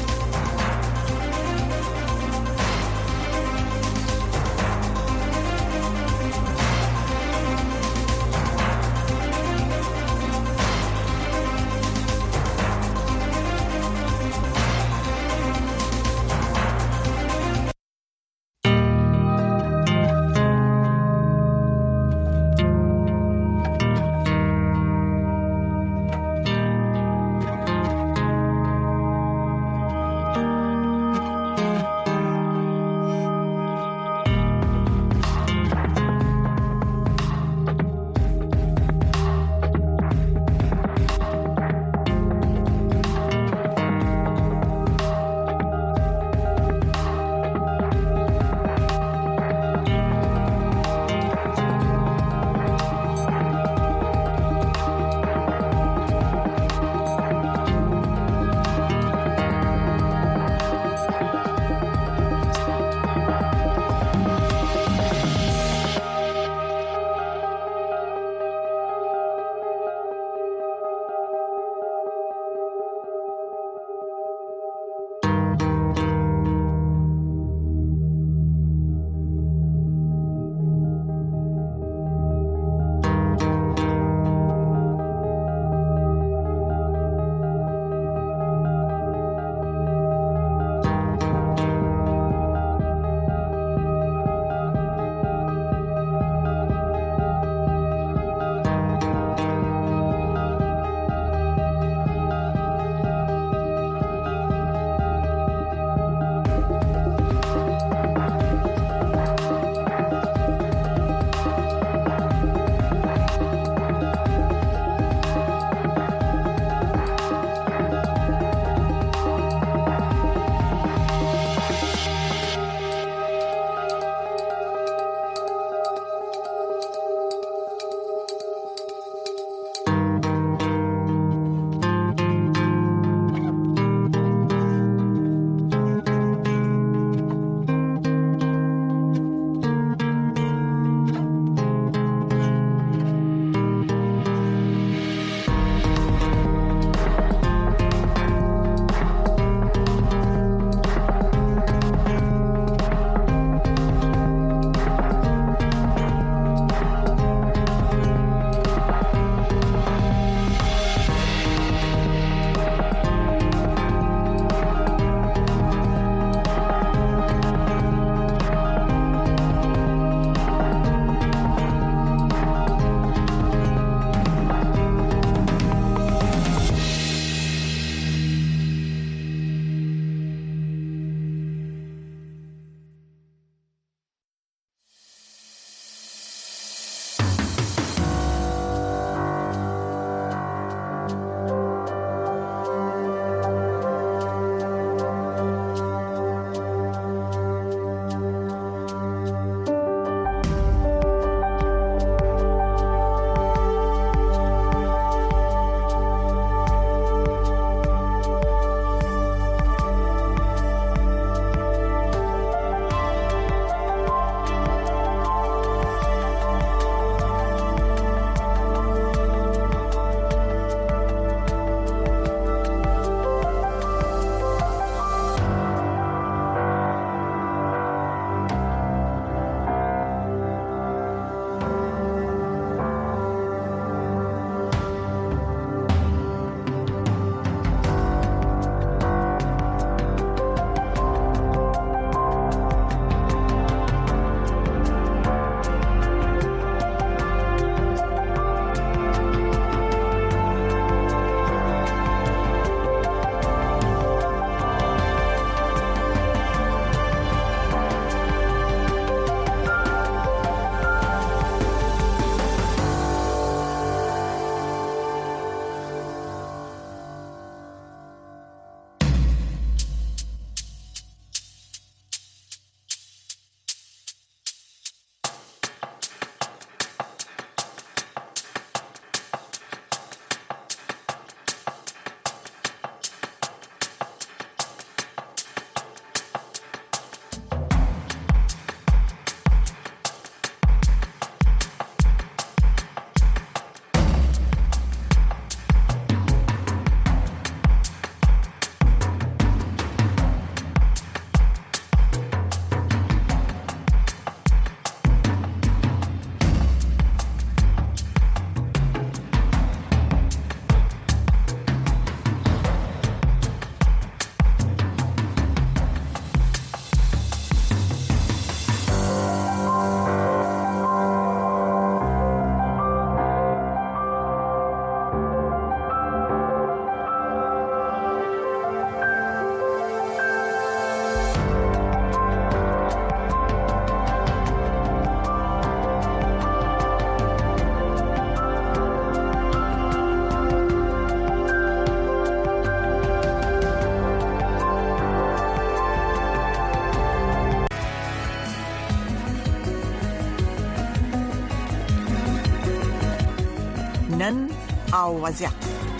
او وضعیت.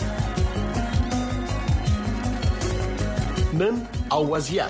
نن او وضعیت.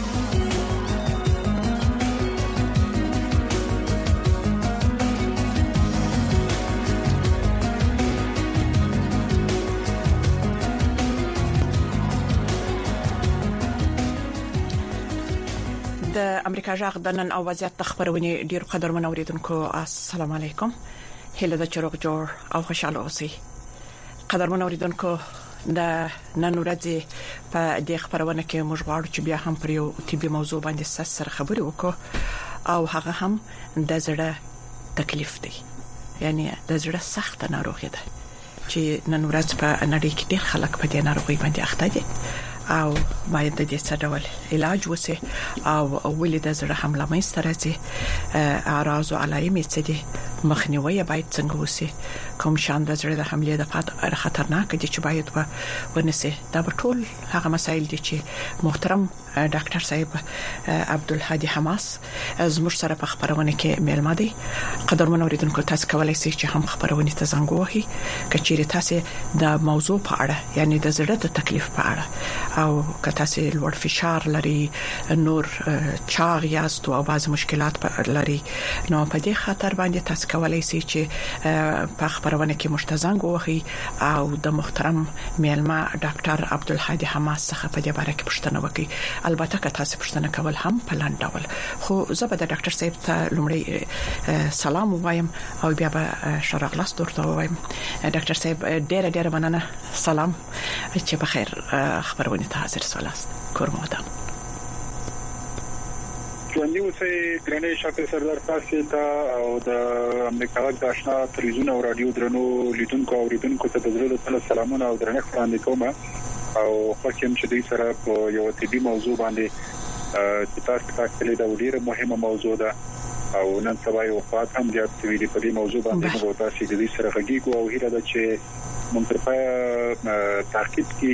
د امریکا جغ د نن او وضعیت خبرونه ډیر قدرمن اوریدونکو السلام علیکم. هله د چروغ جوړ او خوشاله اوسئ. قدرمن اوریدونکو د نن ورځې په دې خبرونه کې موږ غواړو چې بیا هم پر یو طبي موضوع باندې سره خبرې وکړو او هغه هم د زړه تکلیف دی. یعنی د زړه سخت ناروغي ده چې نن ورځ په نړۍ کې ډیر خلک په دې ناروغي باندې اخته دي او باید د دې څه ډول علاج وشي او ولې د زړه حمله مې سره دي اعراض او علائم څه دي مخنیوي باید څنګه وشي کوم شان د زړه د حمله د پات خطرناک دي چې باید و ونسي دا ټول هغه مسایل دي چې محترم ډاکټر صاحب عبدالهادي حماس زموږ سره په خبرونه کې میلمه دي. قدرمن اوریدونکو تاسو کولای شئ چې هم خبرونه ته زنګ ووهئ کچېرې تاسو د موضوع په اړه یعنی د زړه د تکلیف په اړه او که تاسو لوړ فشار لري نور چاغ یاست او بعض مشکلات لري نو په دې خاطر باندې تاسو کولای شئ چې په خبرونه کې مشتزنګ ووهئ او د محترم میلمه ډاکټر عبدالهادي حماس څخه په دې اړه کې پوښتنه وکړئ. البته که تاسو پوښتنه کول هم په لاندې ډول خو زه به د ډاکټر صاحب ته لومړی سلام وایم او بیا به شرغلاس درته وایم. ډاکټر صاحب ډېر ډېر مننه. سلام چې په خیر خبرونه ته حاضر سوالاست. کورمودم ژوندۍ اوسئ ګرانې شاته سردار تاسو ته او د امریکا غږ د آشنا تلویزیون او رادیو درنو لیدونکو او اوریدونکو ته د زړه له سلامونه او درنښت وړاندې کوم او خوښ یم چې دوی سره په یو طبي موضوع باندې چې تاسو تاسو له ډیره مهمه موضوع ده او نن سبا یو خاط هم د طبي په دې موضوع باندې موږ تاسو د دې سره غږیږو او هیله ده چې موږ په تحقیق کې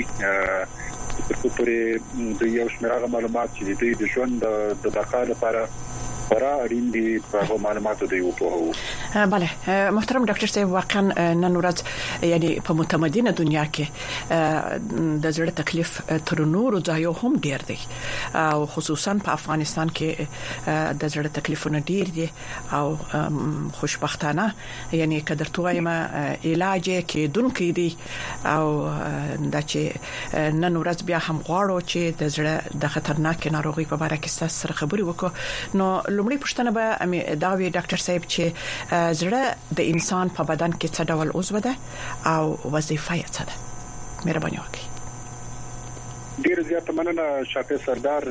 په پوره د یو شمېر معلومات چې د ژوند د بقا لپاره خورا اړین دي په معلوماتو دی وپوهو. بله محترم ډاکټر صاحب واقعا نن ورځ یعنی په متمدنه دنیا کې د زړه تکلیف تر نورو ځایو هم ډیر دی او خصوصا په افغانستان کې د زړه تکلیفونه ډیر دي او خوشبختانه یعنی قدر تویم علاج کې دونکې دي او د چې نن ورځ بیا هم غواړو چې د زړه د خطرناک ناروغي په اړه کې سره خبرې وکړو. نو لومړی پوښتنه به دا وی ډاکټر صاحب چې زړه د انسان په بدن کې څه ډول عضو ده او وظیفه یې څه ده؟ مهرباني وکړئ. ډیر زیات مننه شاته سردار.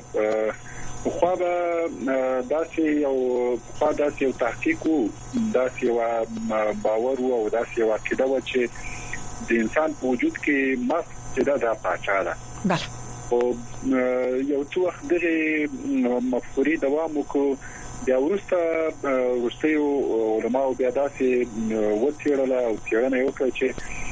خو به داسې یو خو داسې یو تحقیق وو داسې یو باور وو او داسې یو عقیده و چې د انسان په وجود کې مغز چې دا د پاچا ده. بله او یو څو وخت دغه مفکورې دوام وکړو بیا ورسته ورسته علماء بیا داسې وڅېړل او څېړنه وکړه چې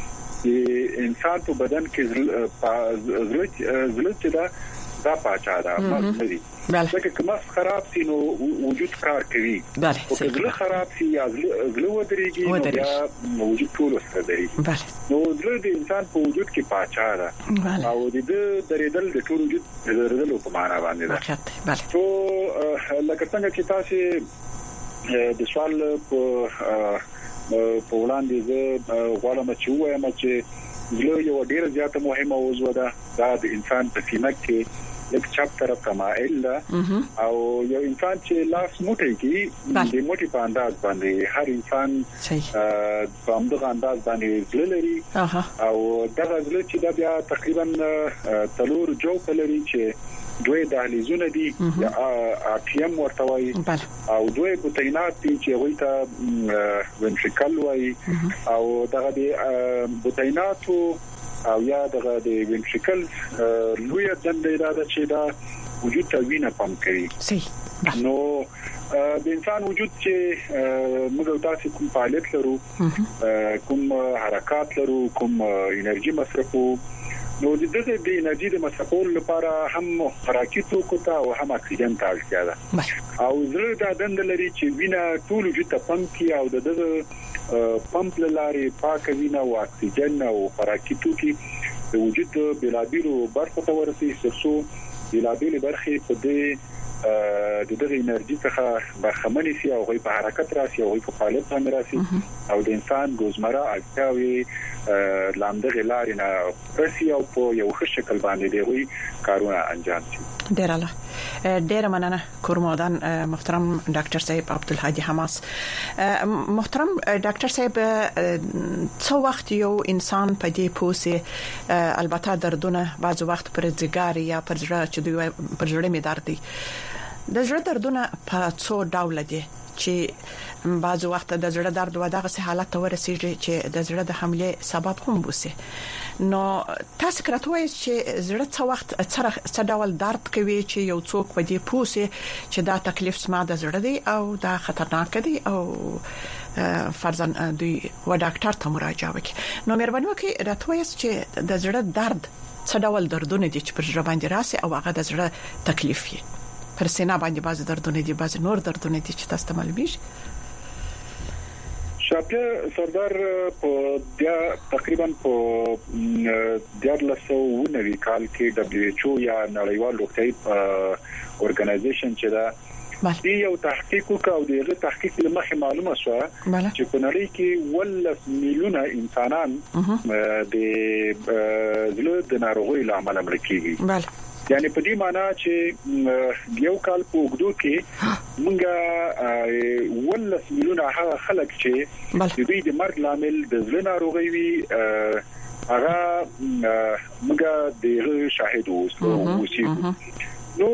انسان په بدن کې زړه زړه دا دا پاچا ده مغز ځکه که مغز خراب شي نو وجود کار کوي. بله او که زړه خراب شي یا زړه ودرېږي نو بیا وجود ټول سره درېږي. بله نو زړه د انسان په وجود کې پاچا ده او د درېدل د ټول وجود درېدل په معنا باندې ده. بله تو لکه څنګه چې تاسو د سوال په په وړاندې زه غواړم چې وایم چې زړه یو ډېر زیاته مهمه عضو ده. دا د انسان په سینه کې لکه چپ طرف تمایل ده او یو انسان چې لاس موټی کې د موټي په انداز باندې هر انسان په همدغه انداز باندې زړه لري او دغه زړه چې دا بیا تقریبا تلور جوف لري چې دوی دهلیزونه دي یا اټیم ورته وایي او دوی بوتینات دي چې هغه ته ونټریکل وایي او دغه د بوتیناتو او یا دغه د ونټریکل لوی دنده اراده چې دا وجود ته وینه پمپ کوي. صحیح. نو د انسان وجود چې موږ تاسو کوم فعالیت لرو کوم حرکات لرو کوم انرژي مصرفو نو د دغه د انرژي د مصرفولو لپاره هم خوراکي توکو ته او هم اکسیجن ته اړتیا ده او زړه د دند لري چې وینه ټول وجود ته پمپ کی او د دغه پمپ لاري پاک وینه او اکسیجن او خوراکي توکي د وجود بلابیرو برخو ته ورسي سرسو بلابیل برخې په دې د دغه انرژي څخه برخمنې سي او غوي په حرکت راسي او غوي په فعالیت باندې راسي او د انسان روزمره اړتیاوي لاندغه لارې نه راسي او په یو ښه شکل باندې دی وي کارونه انجام شي. ډیر الله ډیر مننه کورمودان محترم ډاکټر صاحب عبدالهادي حماس. محترم ډاکټر صاحب څو وخت یو انسان په دې پوسه البته دردونه بعض وخت پر ځګار یا پر زړه چې دوی پر زړه می درد دي د زړه دردونه په څو ډول دي چې بعض وخت د زړه درد و دغه حالت ته ورسیږي چې د زړه د حمله سبب هم وسی. نو تاسو کړتوي چې زړه څو وخت څه ډول درد کوي چې یو څوک په دې پوسه چې دا تکلیف سما د زړه دی او دا خطرناک دی او فرضاً دوی و ډاکټر ته مراجعه وکړي. نو مهرباني وکړئ راته چې د زړه درد څه ډول دردونه دي چې پر زړه باندې راسي او هغه د زړه تکلیف یې پر سینا باندې بعض دردونه دي بعض نور دردونه دي چې تاسو ته معلومیږي. شاپه سردار په بیا تقریبا په دیارلسو ونوي کال کې دبليو ایچ او یا نړیوال روغتیايي اورګنایزیشن چې دا دی یو تحقیق وکاو دی له تحقیق لمخه معلومه شو چې په نړۍ کې ولس میلیونه انسانان د زړه د ناروغۍ لامل مړ کیږي. بله یعنی په دې معنی چې یو کال په وګړو کې مونږه ولس میلیونه هغه خلک چې د دوی د مرګ لامل د زړه ناروغي وي هغه مونږه د شاهد اوسو. نو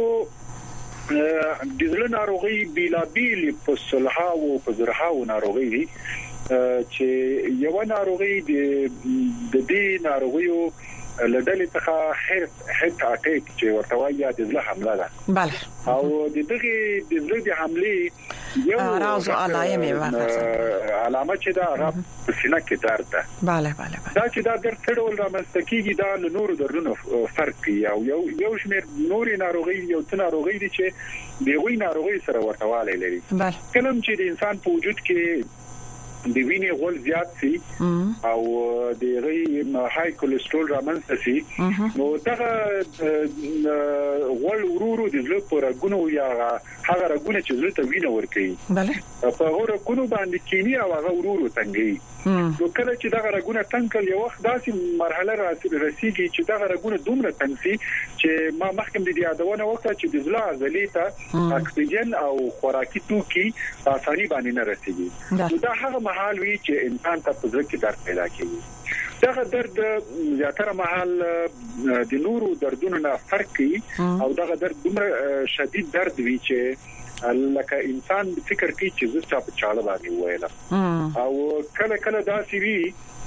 د زړه ناروغي بلابیل په صلحاو په زرهاو ناروغي دي چې یو ناروغي د دې ناروغیو لدل څخه هرت هرت اٹیک چې ورته وایي د زړه حمله ده. بله او د دغه د زړه د حمله یو راز علامه وایي علامه چې دا رب سینه کې درد ده. bale bale دا چې دا درد څه ډول رامنځته کیږي دا له نورو دردونو فرق کوي او یو یو شمېر نوري ناروغي یو څه ناروغي دي چې د وی ناروغي سره ورته والی لري. کله چې د انسان په وجود کې د وینې غول زیات سي او د غي هاي کولېسترول رامنځته سي نو دا غول ورورو د زړه پر غونو یا هغه رګونه چې زړه ته وینه ورکوي bale په غوړه کونو باندې کینی او هغه ورورو تنګي. نو کله چې دا رګونه تنګل یو وخت داسې مرحله راسيږي چې دا رګونه دومره تنګ سي چې ما مخکې د یادونه وکړه چې د زړه عضلې ته اکسیجن او خوراکي توکي په اساني باندې نه رسیږي. نو دا هغه محال وی چې انسان ته په ځکه کې درد پیدا کوي. دا درد زیاتره محل د نورو دردونو نه فرق کوي او دا درد دومره شدید درد وی چې لکه انسان فکر کوي چې زه چا په چاله باندې وایله او کله کله دا سی وی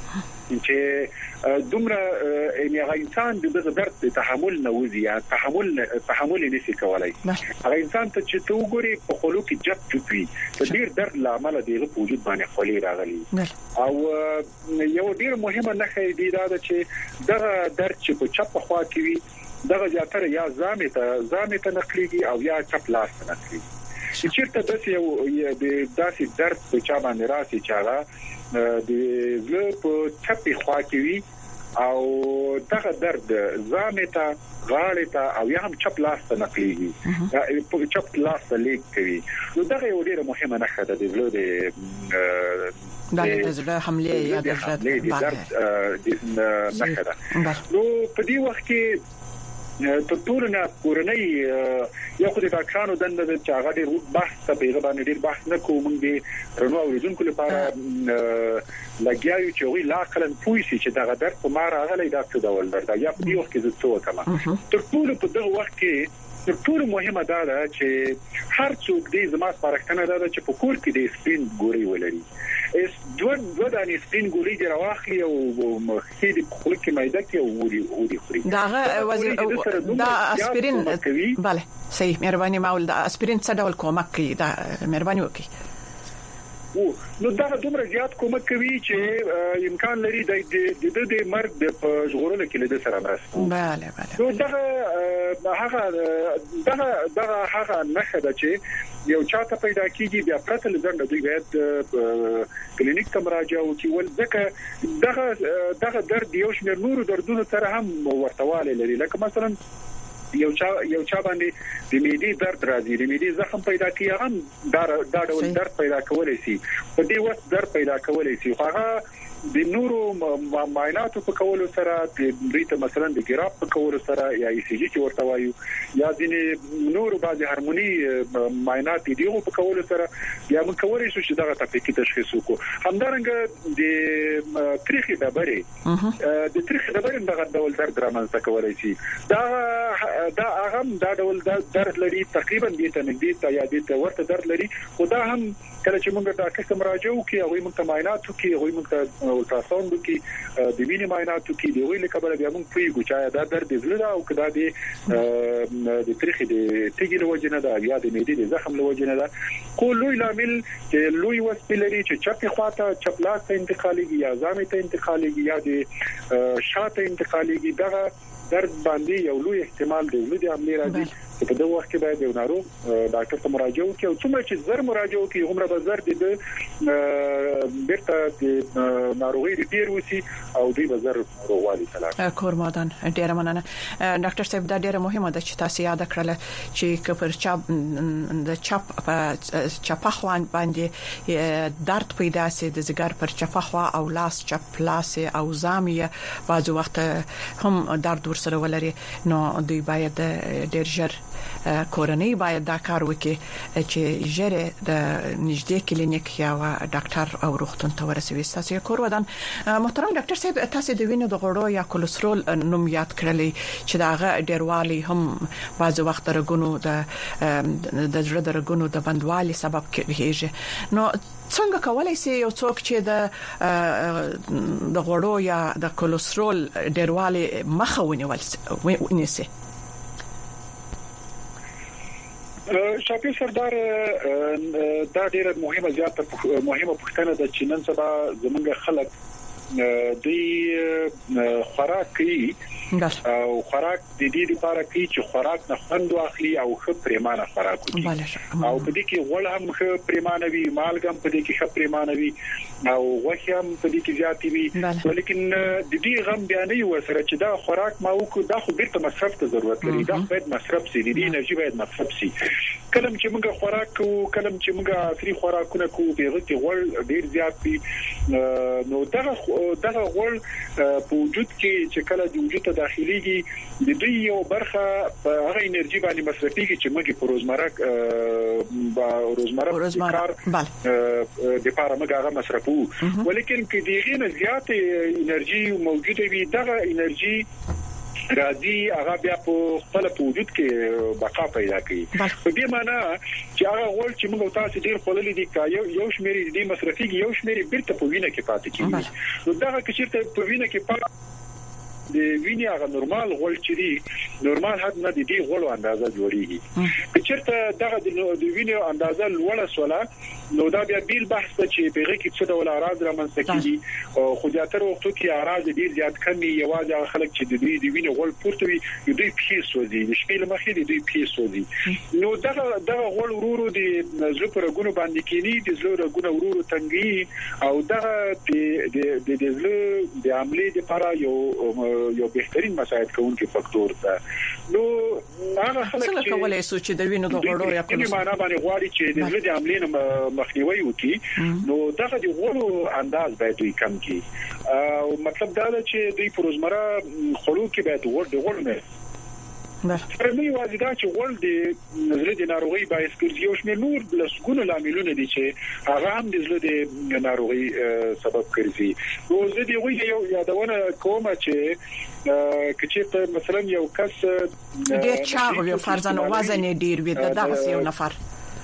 چې دومره ان هغه انسان د دغه درد په تحمل نه وځي یا تحمل تحمل نشي کولای. هغه انسان ته چې تو ګوري په خلو کې جب چوي د ډیر درد لامل دی په وجود باندې خولي راغلي او یو ډیر مهمه نښه دی دا چې دغه درد چې په چپ خوا کې وي دغه زیاتره یا زامه ته زامه ته نقليږي او یا چپ لاس ته نقليږي. چې چیرته د یو د داسې درد په چا باندې راسي چې هغه د زړه په چپی خوا کې وي او دغه درد زامه ته غاړه ته او یا هم چپ لاس ته نقليږي په چپ لاس ته لیک کوي. نو دغه یو ډیره مهمه نښه ده د زړه د د زړه حمله یا د زړه درد د نښه ده. نو په دې وخت کې ته ټول نه کورنۍ یو خو د ډاکټرانو دنده د چاغه ډیر بحث ته پیغام باندې ډیر بحث نه کوم دي رنو اوریدونکو لپاره لګیاو چې وی لا کلن پوي سي چې دا درد په مار راغلی دا څه ډول درد یا په دې وخت کې زه څه وکم. تر ټولو په دغه وخت کې تر ټولو مهمه دا ده چې هر څوک دې زما سپارښتنه ده چې په کور کې د سپین ګوري ولري. اس دوه دوه د سپین ګوري د راوخلي او مخې د خلک کې مایده کې ووري ووري خوري. دا وزیر دا اسپرین bale صحیح مهرباني ماول دا اسپرین څه ډول کومک کوي دا مهرباني وکړئ. نو دا دومره زیات کومک کوي چې امکان لري د د د مرګ د ژغورلو کې له سره مرسته. bale bale نو دا هغه دا دا هغه نشه ده چې یو چاته پیدا کیږي بیا پرته لږه دوی باید کلینیک ته مراجعه وکړي ول ځکه دغه دغه درد یو شمېر نور دردونو سره هم ورتواله لري لکه مثلا یو چا یو چا باندې د معدې درد راځي د معدې زخم پیدا کیږي هم دا دا ډول درد پیدا کولای شي په دې وخت درد پیدا کولای شي هغه د نورو معایناتو په کولو سره د بریته مثلا د ګراف په کولو سره یا ای سی جی چې ورته وایو یا د نورو بعضي هارموني معاینات دیغه په کولو سره یا موږ کولای شو چې دغه تفکیک تشخیص وکړو. همدارنګه د تاریخي دبرې د تاریخي دبرې دغه ډول درد رامنځته کولای شي دا دا هغه دا ډول درد لري تقریبا د تنګید یا د ورته درد لري خو دا هم کله چې موږ د ډاکټر مراجعه وکړو هغه موږ ته معاینات وکړي هغه موږ ته الټراساوند وکړي د وینې معاینات وکړي د ویلې کبل بیا موږ پیګو چې دا درد زړه او کدا د د تاریخ د تیګي له وجه نه دا یا د معدې د زخم له وجه نه دا کول لوی لامل چې لوی وسپلري چې چپی خواته چپلاس ته انتقاليږي یا زامه ته انتقاليږي یا د شاته انتقاليږي دا درد باندې یو لوی احتمال دی لوی د عملي راځي په دغه وخت کې باید یو ناروغ ډاکټر ته مراجعه وکړي او څومره چې زر مراجعه وکړي عمره به زر د بیرته د ناروغي ډیر وسی او دوی به زر روغوالي تلاش کورمادان ډیر مننه ډاکټر صاحب دا ډیره مهمه ده چې تاسو یاد کړل چې کپر چاپ د چاپ چاپخوان باندې درد پیدا سي د زګر پر چاپخوا او لاس چاپ لاس او زامیه بعض وخت هم درد ورسره ولري نو دوی باید ډیر ژر کورنۍ باید دا کار وکړي چې ژر د نږدې کلینیک یا ډاکټر او روغتون ته ورسوي. تاسو کور ودان محترم ډاکټر صاحب تاسو د وینې د غوړو یا کولیسټرول نوم یاد کړلی چې داغه ډیروالي هم بعض وخت رګونو د د زړه د رګونو د بندوالي سبب کېږي. نو څنګه کولای شي یو څوک چې د د غوړو یا د کولیسټرول ډیروالي مخه ونیسي؟ شاپی سردار دا ډیره مهمه زیاته مهمه پوښتنه ده چې نن سبا زمونږ خلک دوی خوراک کوي او خوراک د دې لپاره کوي چې خوراک نه خوند واخلي او ښه پریمانه خوراک وکړي او په دې کې غوړ هم ښه پریمانه وي مالګ هم په دې کې ښه پریمانه وي او غوښه هم په دې کې زیاتې وي ولیکن د دې غم بیانې وسره چې دا خوراک ما وکړو دا خو بیرته مصرف ته ضرورت لري دا باید مصرف شي د دې انرژي باید مصرف شي کلم چې موږ خوراک کوو کلم چې موږ عصري خوراکونه کوو به غوړ غوړ ډیر زیات وي نو دا دا غوړ په وجود کې چې کله د وجود ته داخليږي د دوی یو برخه په هغه انرژي باندې مصرفيږي چې موږ په روزمره په روزمره کار د لپاره موږ هغه مصرفو ولیکن کې دغه نه زیات انرژي موجوده وي دغه انرژي راځي هغه بیا په خپل وجود کې بقا پیدا کوي په دې معنی چې هغه ول چې موږ تاسو ډیر خلل دي یو یو شمېرې دې مصرفيږي یو شمېرې بیرته په وینه کې پاتې کیږي نو دا چې په وینه کې پاتې د وینې هغه نورمال غول چې دی نورمال حد نه دی غول اندازه جوړیږي که چیرته دغه د وینې اندازه لوړه سواله نو دا بیا بیل بحث چې پیغه کې څه ډول اعراض رامنځته کیږي او خو ځاتره وختو کې اعراض ډیر زیات کمی یوازې خلک چې د دوی د وینې غول پورته وي د دوی پیس وځي د شپې لمخې د دوی پیس وځي نو دغه دغه غول ورورو د زړه پر غونو باندې کینی د زړه غونو ورورو تنګي او دغه د د زړه د عملي لپاره یو یو بهترین مساعد کوونکی فاکتور ده نو هغه خلک چې کولای شي چې د وینې د غوړو یا کوم معنا باندې غواړي چې د زړه د عملي مخنیوي وکړي نو دغه د غوړو انداز باید دوی کم کړي او مطلب دا ده چې دوی په روزمره خلکو کې باید غوړ د غوړ نه فرمي واجدا چې غول د زړه د ناروغي باعث کېږي او شمېر نور لسګونه لاملونه دي چې هغه هم د زړه د ناروغي سبب ګرځي نو زه دې وایي یو یادونه کوم چې کچې مثلا یو کس ډېر چاغ وي فرضاً وزن ډېر وي د دغه یو نفر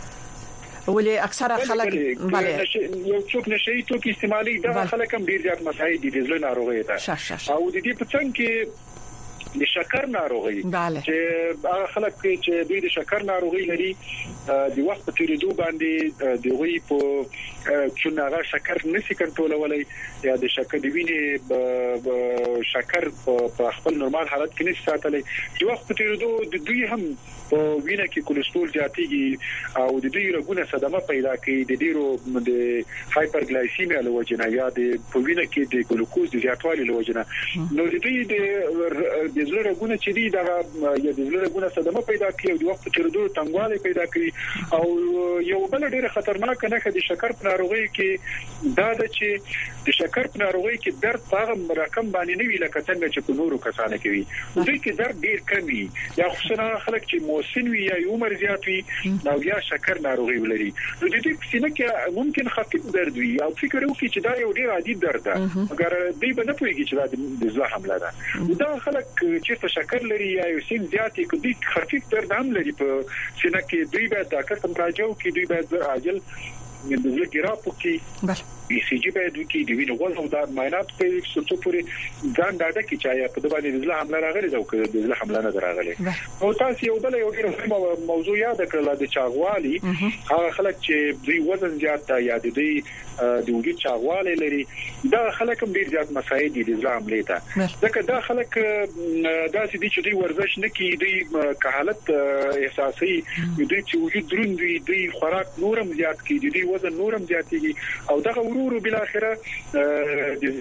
ولې اکثره خلک بله یو څوک نشي تو کې استعمالي دغه خلک هم ډېر زیات مسایل دي د زړه ناروغي ده او د دې په څنګه کې د شکر ناروغي چې هغه خلک چې دوی د شکر ناروغي لري د وخت په تیریدو باندې د وی په چې هغه شکر نشي کنټرولولای یا د شکر د وینې شکر په خپل نورمال حالت کې نشي ساتلی د وخت په تیریدو د دوی هم په وینه کې کولېسترول زیاتېږي او د دوی رګونه صدمه پیدا کوي د ډیرو د هایپرګلایسیمیا له وجې یا د په وینه کې د ګلوکوز د زیاتوالي له وجې نو د دوی د د زړه رګونه چې دي دا یا د زړه رګونه صدمه پیدا کوي او د وخت په تیریدو تنګوالی پیدا کوي او یو بل ډیره خطرناک نه د شکر په ناروغي کې دا د چې د شکر په ناروغي کې درد هغه رقم باندې نه وی لکه څنګه چې په نورو کسانو کې وي دوی کې درد ډیر کم وي یا خصوصا خلک چې موسن وي یا عمر زیات وي نو یا شکر ناروغي ولري نو د دې په سینه کې ممکن خفیف درد وي او فکر وکړي چې دا یو ډیر عادي درد ده مګر دوی به نه پوهیږي چې دا د زړه حمله ده دا خلک چې په شکر لري یا یو سین زیات کوي خفیف درد هم لري په سینه کې دوی به ډاکټر ته مراجعه وکړي دوی به عاجل د زړه ګراف وکړي بل ای سی جی به دوی کې د وینې غوړ او د معاینات په څو پورې ځان ډاډه کی چایا په دبا د زړه حمله راغلي دا د زړه حمله نه راغلي او تاسو یو بل یو ډېر موضوع یاد کړل د چاغوالي هغه خلک چې دوی وزن زیات یا د دوی د وجود چاغوالي لري دا خلک هم ډېر زیات مسایل دي د زړه حمله ته ځکه دا خلک داسې دي چې دوی ورزش نه کوي دوی کحالت احساسي دوی چې وجود دروند وي دوی خوراک نورم زیات کوي دوی وزن نورم زیاتېږي او دغه ورو بل اخره د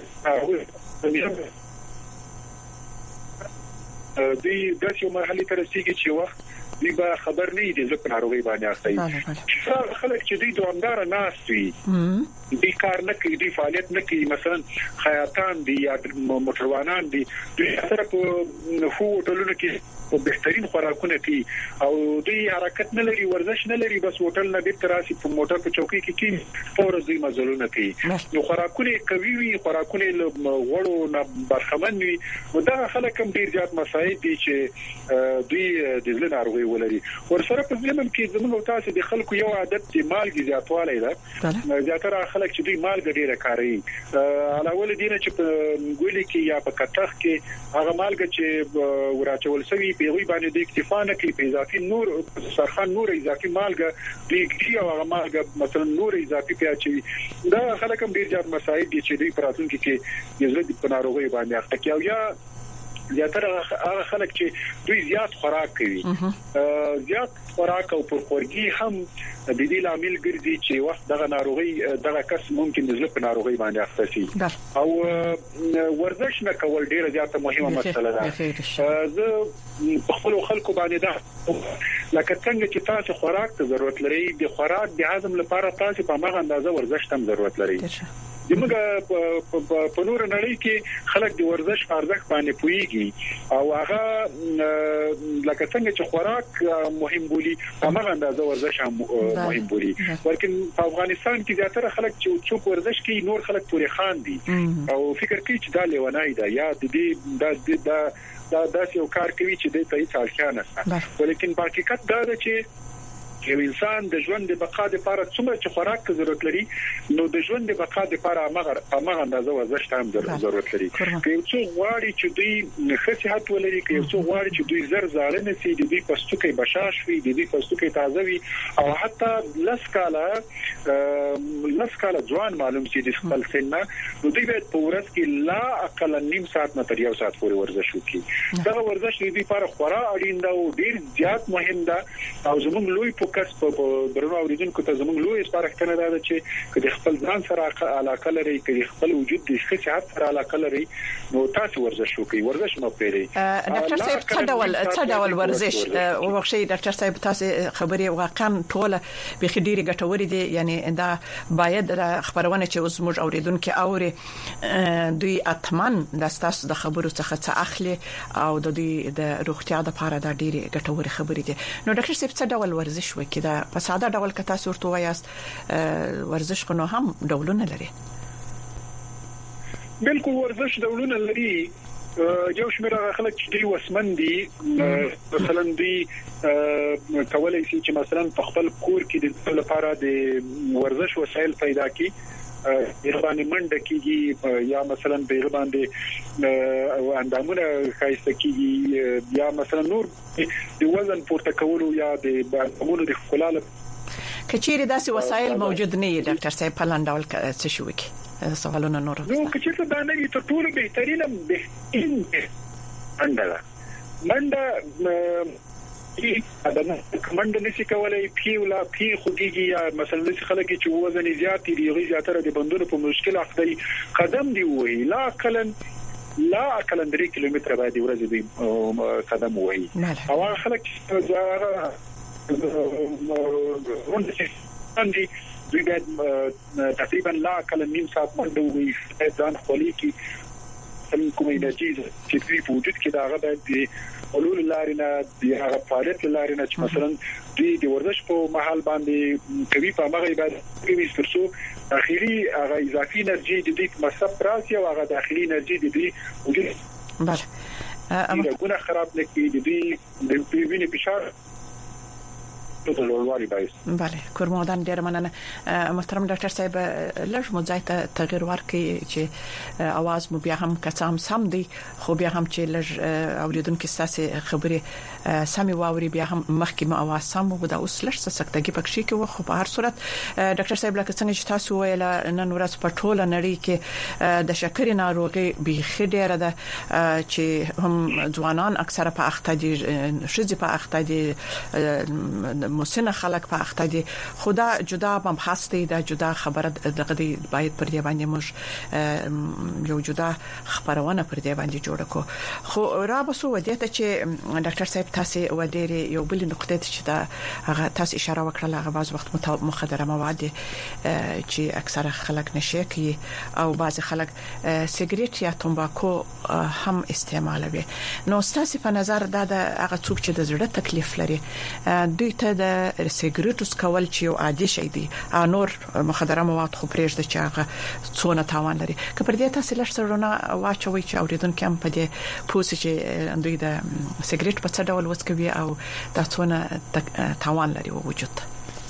دوی د یو مرحله ته رسیدي چې وخت دوی به خبر نه دي ځکه ناروغي باندې اخته خلک چې دوی دوامدار ناس وي دوی کار نه کوي دوی فعالیت نه کوي مثلا خیاطان دي یا موټروانان دي دوی سره په هوټلونو کې په بهترین خوراکونه کوي او دوی حرکت نه لري ورزش نه لري بس هوټل نه بیرته راسي په موټر په چوکۍ کې کې فور دوی مزلونه کوي نو خوراکونه کوي وي خوراکونه غوړو نه برخمن وي نو دا خلک هم ډیر زیات مسایل دي چې دوی د زړه ناروغي ولري ورسره په ځمن کې زموږ تاسو د خلکو یو عادت دی مالګي زیاتوالی ده زیاتره خلک چې دوی مالګه ډیره کاروي علاوه دې نه چې په ګولې کې یا په کتخ کې هغه مالګه چې وراچول شوی په وی باندې د اکتفا نه کوي په اضافي نور سرخان نور اضافي مالګه دوی کې او هغه مالګه مثلا نور اضافي پیاچوي دا خلک هم ډیر زیات مسایل دي چې دوی پراتونکو کې یو ځل په ناروغي باندې اخته کیو یا زیاتره هغه خلک چې دوی زیات خوراک کوي زیات خوراک او پرخورګي هم د دې لامل ګرځي چې وخت دغه ناروغي دغه کس ممکن د زړه په ناروغي باندې اخته شي او ورزش نه کول ډیره زیاته مهمه مسله ده زه په خپل خلکو باندې ده لکه څنګه چې تاسو خوراک ته ضرورت لري د خوراک د هضم لپاره تاسو په هغه اندازه ورزش هم ضرورت لري دمګه په نور نړۍ کې خلک د ورزش ارزښت باندې پويږي او هغه لکه څنګه چې خوراک مهم بولي هغه اندازه ورزش هم مهم بولي ولکه په افغانستان کې زیاتره خلک چې څوک ورزش کوي نور خلک پورې خان دي او فکر کوي چې دا لیونای ده یا د دې د د دا داسې یو کار کوي چې د ته ځالکان نه ولیکن په حقیقت دا ده چې یو انسان د ژوند د بقا لپاره څومره چې خوراک ضرورت لري نو د ژوند د بقا لپاره هغه هغه اندازه ورزش هم ضرورت لري که یو څو غواړي چې دوی ښه صحت ولري که یو څو غواړي چې دوی زر زاړه نشي د دوی پستوکي بشاش وي د دوی پستوکي تازه وي او حتی لس کاله لس کاله ځوان معلوم شي د خپل سن نو دوی باید په ورځ کې لا اقل نیم ساعت نه تر یو ساعت پورې ورزش وکړي دا ورزش د دوی لپاره خورا اړین ده او ډیر زیات مهم ده او زموږ لوی کس په درنو اوریدونکو ته زموږ لوی سپارښتنه ده چې کله خپل ځان سره علاقه لري کله خپل وجود د ښه صحت سره علاقه لري نو تاسو ورزش وکړئ ورزش مو پیری ډاکټر صاحب څه ډول څه ډول ورزش او وښي ډاکټر صاحب تاسو خبري واقعا ټوله به خډيري ګټوري دي یعنی دا باید خبرونه چې اوس موږ اوریدونکو اوري دوی اتمن د تاسو د خبرو څخه څه اخلي او د دوی د روغتیا لپاره دا ډيري ګټوري خبرې دي نو ډاکټر صاحب څه ډول ورزش وکړي دا په ساده ډول کته صورت وایاست ورزش خو نو هم ډولونه لري بالکل ورزش ډولونه لري یو شمېر خلک چې دی وسمن دي مثلا دی کولای شي چې مثلا په خپل کور کې د لپاره د ورزش وسایل پیدا کړي ایربان منډه کیږي یا مثلا به ایربان دي اندامونه خاصه کیږي یا مثلا نور د وزن پورته کولو یا د اندامونو د خلال کچېری داسې وسایل موجود نه دي ډاکټر صاحب په لاندول څه شو کی سوالونه نور نو کچېته دا نه وي ته ټول به ترینه به انده منډه ادم کمنډ نشي کولای پیولا پی خوږي یا مثلا نشي خلک چې وزن زیات دي غي زیاتره د بندونو په مشکل اخدي قدم دی وای لا کلن لا کلن درې کیلومتر باندې ورځ دی قدم وای او خلک زاره روندي اندي دوی تقریبا لا کلن نیم ساعت منډه وای ځان خولي کی سم کومه انرژي چې په وجود کې دا هغه د حلول لارینه د هغه فعالیت لارینه چې مثلا د ورزش په محل باندې کوي په هغه باندې کوي ترڅو داخلي هغه اضافي انرژي د دې مصرف راسي او هغه داخلي انرژي د دې وجود بله اما ګونه خراب نه کیږي د دې د پیوینه فشار بله کورمودان ډیر مننه محترم ډاکټر صاحب لږ مو ځای ته تغیر ورکړي چې आवाज مو بیا هم کڅام سم دی خو بیا هم چې لږ اوریدونکو ساسي خبرې سمي واوري بیا هم مخکې مو आवाज سم وو دا اوس لږ سکتګي پکشي کې خو په هر صورت ډاکټر صاحب لکه څنګه چې تاسو ویل نن ورځ په ټوله نړۍ کې د شکرې ناروغي به ډیره ده چې هم ځوانان اکثره په اخته دي شذ په اخته دي مسنه خلک په اخته دي خدا جدا مبحث دی دا جدا خبره دغه دی باید پر دی باندې موږ یو جدا خبرونه پر دی باندې جوړ کو خو را بسو ودیته چې ډاکټر صاحب تاسو و ډېر یو بل نقطه چې دا هغه تاسو اشاره وکړه هغه بعض وخت مخدره مواد چې اکثره خلک نشه کوي او بعض خلک سیګریټ یا تمباکو هم استعمالوي نو تاسو په نظر دا هغه څوک چې د زړه تکلیف لري دوی ته د سیګریټو سکول چې یو عادي شي دي نور مخدره مواد خو پرېږده چې هغه څونه تاوان لري که پر دې تاسو لږ سرونه واچوي چې اوریدونکو هم په دې پوسټ چې دوی د سیګریټ په څه ډول وڅکوي او دا څونه تاوان لري وجود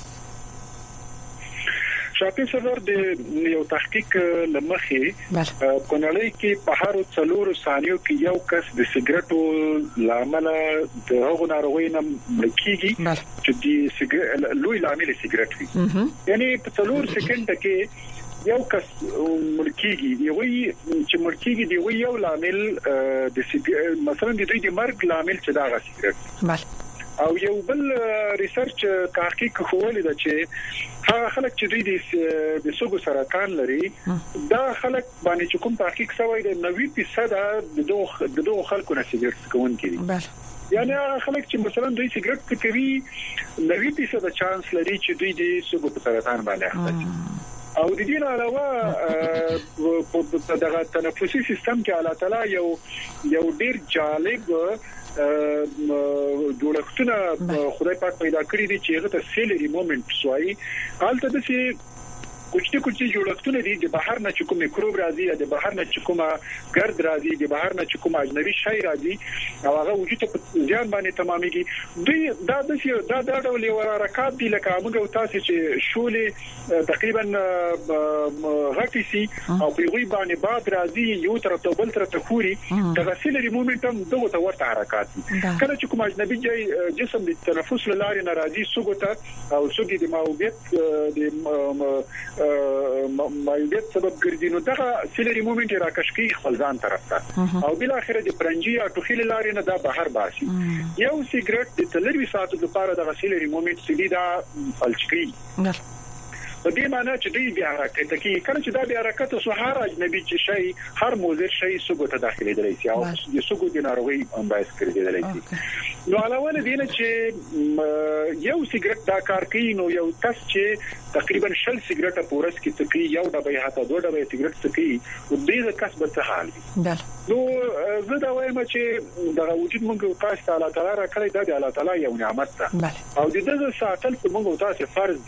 شاپي سرور د یو تحقیق لمخې په نړۍ کې په هر څلور ثانیو کې یو کس د سیګریټو لامل د هغو ناروغیو نه مړکیږي چې د سیګریټ لوی لامل سیګریټ وي یعنی په څلور سکند کې یو کس مړکیږي دی وی چې مړکیږي دی وی یو لامل د سیګریټ مثلا د دوی د مرګ لامل چې دا سیګریټ بله او یو بل ریسرچ تحقیق کولی دا چې هغه خلک چې دوی د سوګو سرطان لري دا خلک باندې چې کوم تحقیق شوی دی نوي فیصد د دوه د دوه خلکو نه سیګریټ څکون کړي بله یعنی هغه خلک چې مثلا دوی سیګریټ څکوي نوي فیصد چانس لري چې دوی د سوګو په سرطان باندې اخته او د دې علاوه په دغه تنفسي سیستم کې الله تعالی یو یو ډیر جالب جوړښتونه خدای پاک پیدا کړی دي چې هغه ته سیلری مومنت وایي حالت د سي کوچني کوچني جوړښتونه دي د بهر نه چې کوم میکروب راځي یا د بهر نه چې کومه ګرد راځي د بهر نه چې کومه اجنبي شی راځي او هغه وجود ته ځان باندې تمامېږي دوی دا د دا د ډول یو حرکت دي لکه موږ تاسو چې شولې تقریبا غټي سي او په وی باندې باد راځي یو تر ته بل تر ته خوري د سیلری مومنټم دغه ته ورته حرکت دي کله چې کوم اجنبي جسم د تنفس لارې ناراضي سوګو ته او سوګي د ماوبیت د مایوبیت سبب ګرځي نو دا سیلری مومنت راکش کی خپل ځان طرف ته او بل اخر د پرنجي او ټوخیل لارې نه دا بهر باسي یو سیګریټ د تلوي ساتلو لپاره د سیلری مومنت سړي دا فلچکی په دې معنی چې دوی بیا حرکت کوي کله چې دا بیا حرکت سو هر اجنبي چې شي هر موزر شي سګو ته داخلي دی او د سګو د ناروغي هم باعث کړی دی نو علاوه له دې نه چې یو سیګریټ دا کار کوي نو یو کس چې تقریبا شل سیګریټ پورس کې تکي یو ډبې هاته دوه ډبې سیګریټ تکي او دې کس به څه حال وي نو زه دا وایم چې دا وجود موږ تاسو ته الله تعالی را کړی دا د الله تعالی یو نعمت ده او د دې ساتل په موږ تاسو فرض دي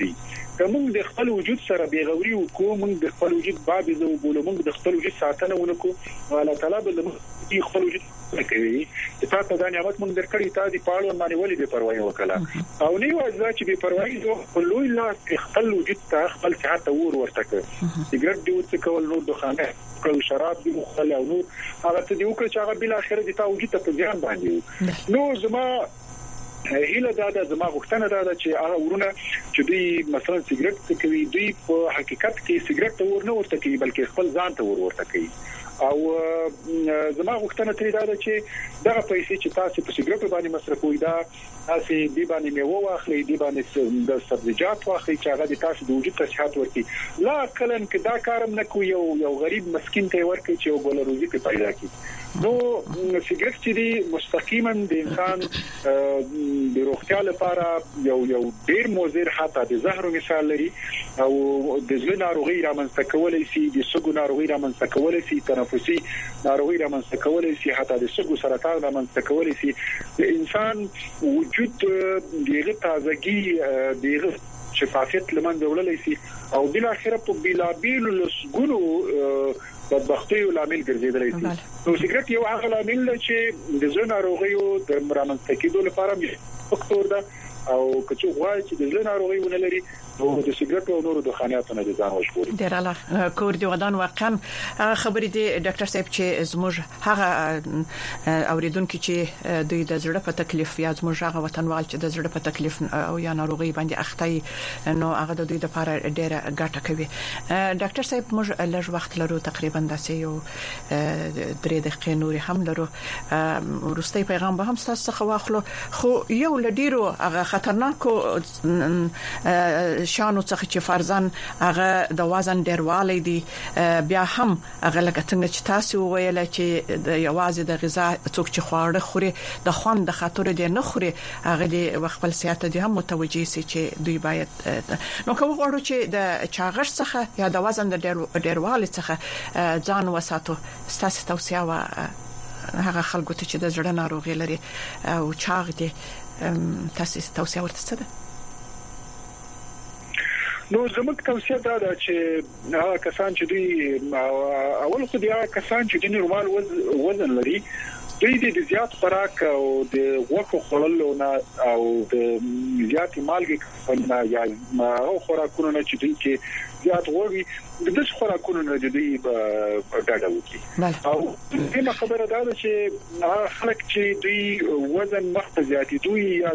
کوم د خپل وجود سره بیغوري او کوم د خپل وجود باب زو بوله موږ د خپل وجود ساتنه ونکو الله تعالی به د خپل وجود کوي چې تاسو د نعمت مونږ درکړی تاسو د پاړو باندې ولې به پروايي وکړه او نه واځه چې به پروايي یو لوی لا خپل وجود ته خپل صحت ور ورته کوي سیګریټ دی او کول نور دخانه کول شراب دی خو له نور هغه ته دی او چې هغه بل اخر دي تاسو وجود ته په ځان باندې نو زما هیله دا ده زما غوښتنه دا ده چې هغه ورونه چې دوی مثلا سیګریټ کوي دوی په حقیقت کې سیګریټ ورنه ورته کوي بلکې خپل ځان ته ور ورته کوي او زما غوښتنه ترې دا ده چې دغه پیسې چې تاسو په سیګریټ باندې مصرفوي دا تاسو دی باندې میوه واخلي دی باندې د سبزیجات واخلي چې هغه د تاسو د وجود ته صحت ورکړي لا کلن کې دا کارم نه کوي یو یو غریب مسکین ته ورکړي چې یو بل روزي کې پیدا کړي نو سیګریټ چې دی مستقیما د انسان د روغتیا لپاره یو یو ډیر مضر حتی د زهر مثال لري او د زړه ناروغي رامنځته کولای شي د سږو ناروغي رامنځته کولای شي تنفسي ناروغي رامنځته کولای شي حتی د سږو سرطان رامنځته کولای شي د انسان وجود دغه تازگی دغه شفافیت لمن دولای شي او بل اخره په بلابیل لسګونو بدبختی او لامل ګرځیدلی شي نو سیګریټ یو هغه لامل چې د زړه ناروغیو د رامنځته کېدو لپاره فکتور ده او کچو غواړي چې د زړه ناروغي ونه لري نو د سیګریټ او نورو دخانیاتو نه ځان وژغوري ډیر الله کور دی ودان واقعا خبرې دی ډاکټر صاحب چې زموږ هغه اوریدونکو چې دوی د زړه په تکلیف یا زموږ هغه وطنوال چې د زړه په تکلیف او یا ناروغي باندې اخته نو هغه د دوی لپاره ډیره ګټه کوي ډاکټر صاحب موږ لږ وخت لرو تقریبا داسې یو درې دقیقې نور هم لرو ورستي پیغام به هم تاسو څخه واخلو خو یو لډیرو هغه خطرناکو شانو څخه چې فرزن هغه د وزن ډیروالی دی بیا هم هغه لکه څنګه چې تاسو ویل چې د یوازې د غذا څوک چې خواړه خوري د خوند د خاطر دی نه خوري هغه د خپل صحت دی هم متوجي سي چې دوی باید نو کوم غواړو چې د چاغښت څخه یا د وزن د ډیروالي څخه ځان وساتو ستاسو توصيه وا هغه خلکو ته چې د زړه ناروغي لري او چاغ دي تاسو توصيه ورته څه ده نو زموږ توصيه دا ده چې هغه کسان چې دوی اول خو دي هغه کسان چې د نورمال وزن لري دوی د زیات خوراک او د غوښه خوړلو نه او د زیات مالګې نه یا او خوراکونو نه چې دوی کې زیات غوړي د دې خوراکونو نه دوی په ډاډه وکړي او دغه خبره ده چې خلک چې دوی وزن مخ زیاتې دوی یا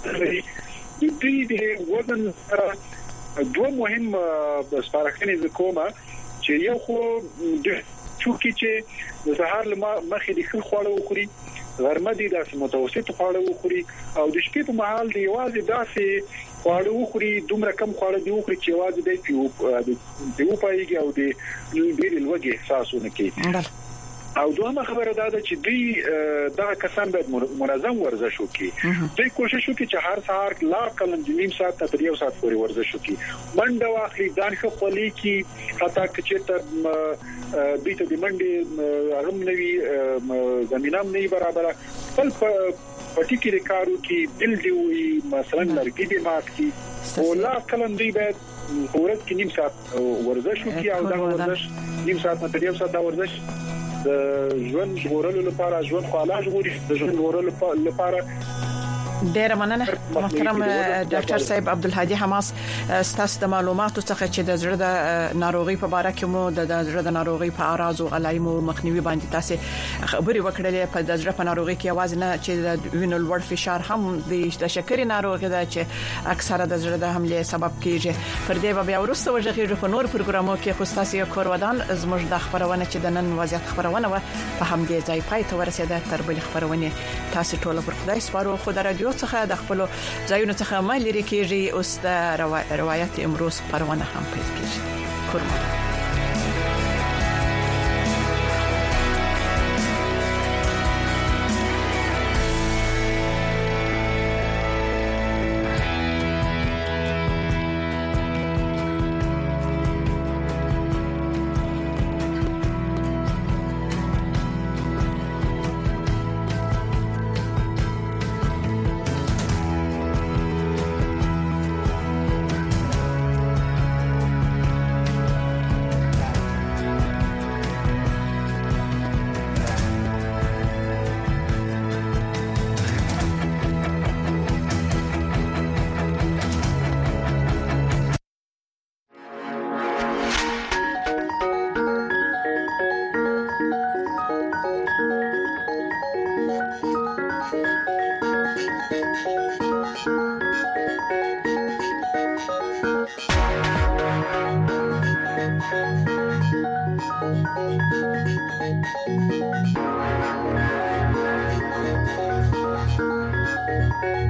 دوی د وزن سره دوه مهم سپارښتنې کومه چې یو خو د چوکي چې د سهار مخې د خل خواړه وخوري غرمه دي د متوسط خواړه وخوري او د شپې په مهال دی یوازې داسې خواړه وخوري دومره کم خواړه دی وخوري چې یوازې د پیو د یو پایږي او د ډېر لوګي احساسونه کوي او دوه خبره دا ده چې دوی دا کسان باید منظم ورزش وکړي دوی کوشش وکړي چې هر سهار لا کلن د نیم ساعت تر یو ساعت پورې ورزش وکړي منډه واخلي ځان ښه خولي کی حتی چې تر دوی ته د منډه هغه نوي زمينام نه برابر خپل پټی کې کارو کې دل دی وي مثلا لرګي دی مات کی او لا کلن دوی باید ورځ کې نیم ساعت ورزش وکړي او دا ورزش نیم ساعت تر یو ساعت دا ورزش د ژوند ژغورلو لپاره ژوند خلاص غوړي د ژوند ژغورلو لپاره ډیره مننه محترم ډاکټر صاحب عبدالهادي حماس ستاسو د معلوماتو څخه چې د زړه د ناروغي په اړه کې مو د زړه د ناروغي په اعراض او علایمو مخنیوي باندې تاسو خبري وکړلې په د زړه په ناروغي کې आवाज نه چې د وینې لوړ فشار هم د شکرې ناروغي ده چې اکثره د زړه د حمله سبب کیږي پر دې به بیا ورسته وژغېږي په نور پروګرامو کې خو تاسو یو کور ودان زموږ د خبرونه چې د نن وضعیت خبرونه و په همدې ځای پای ته ورسېده تر بل خبرونه تاسو ټول پر خدای سپارو خو د رادیو څخه د خپل ځایونو څخه مې لري کېږي اوس د روایت امروز پرونه هم پیل کېږي کورمه हैं।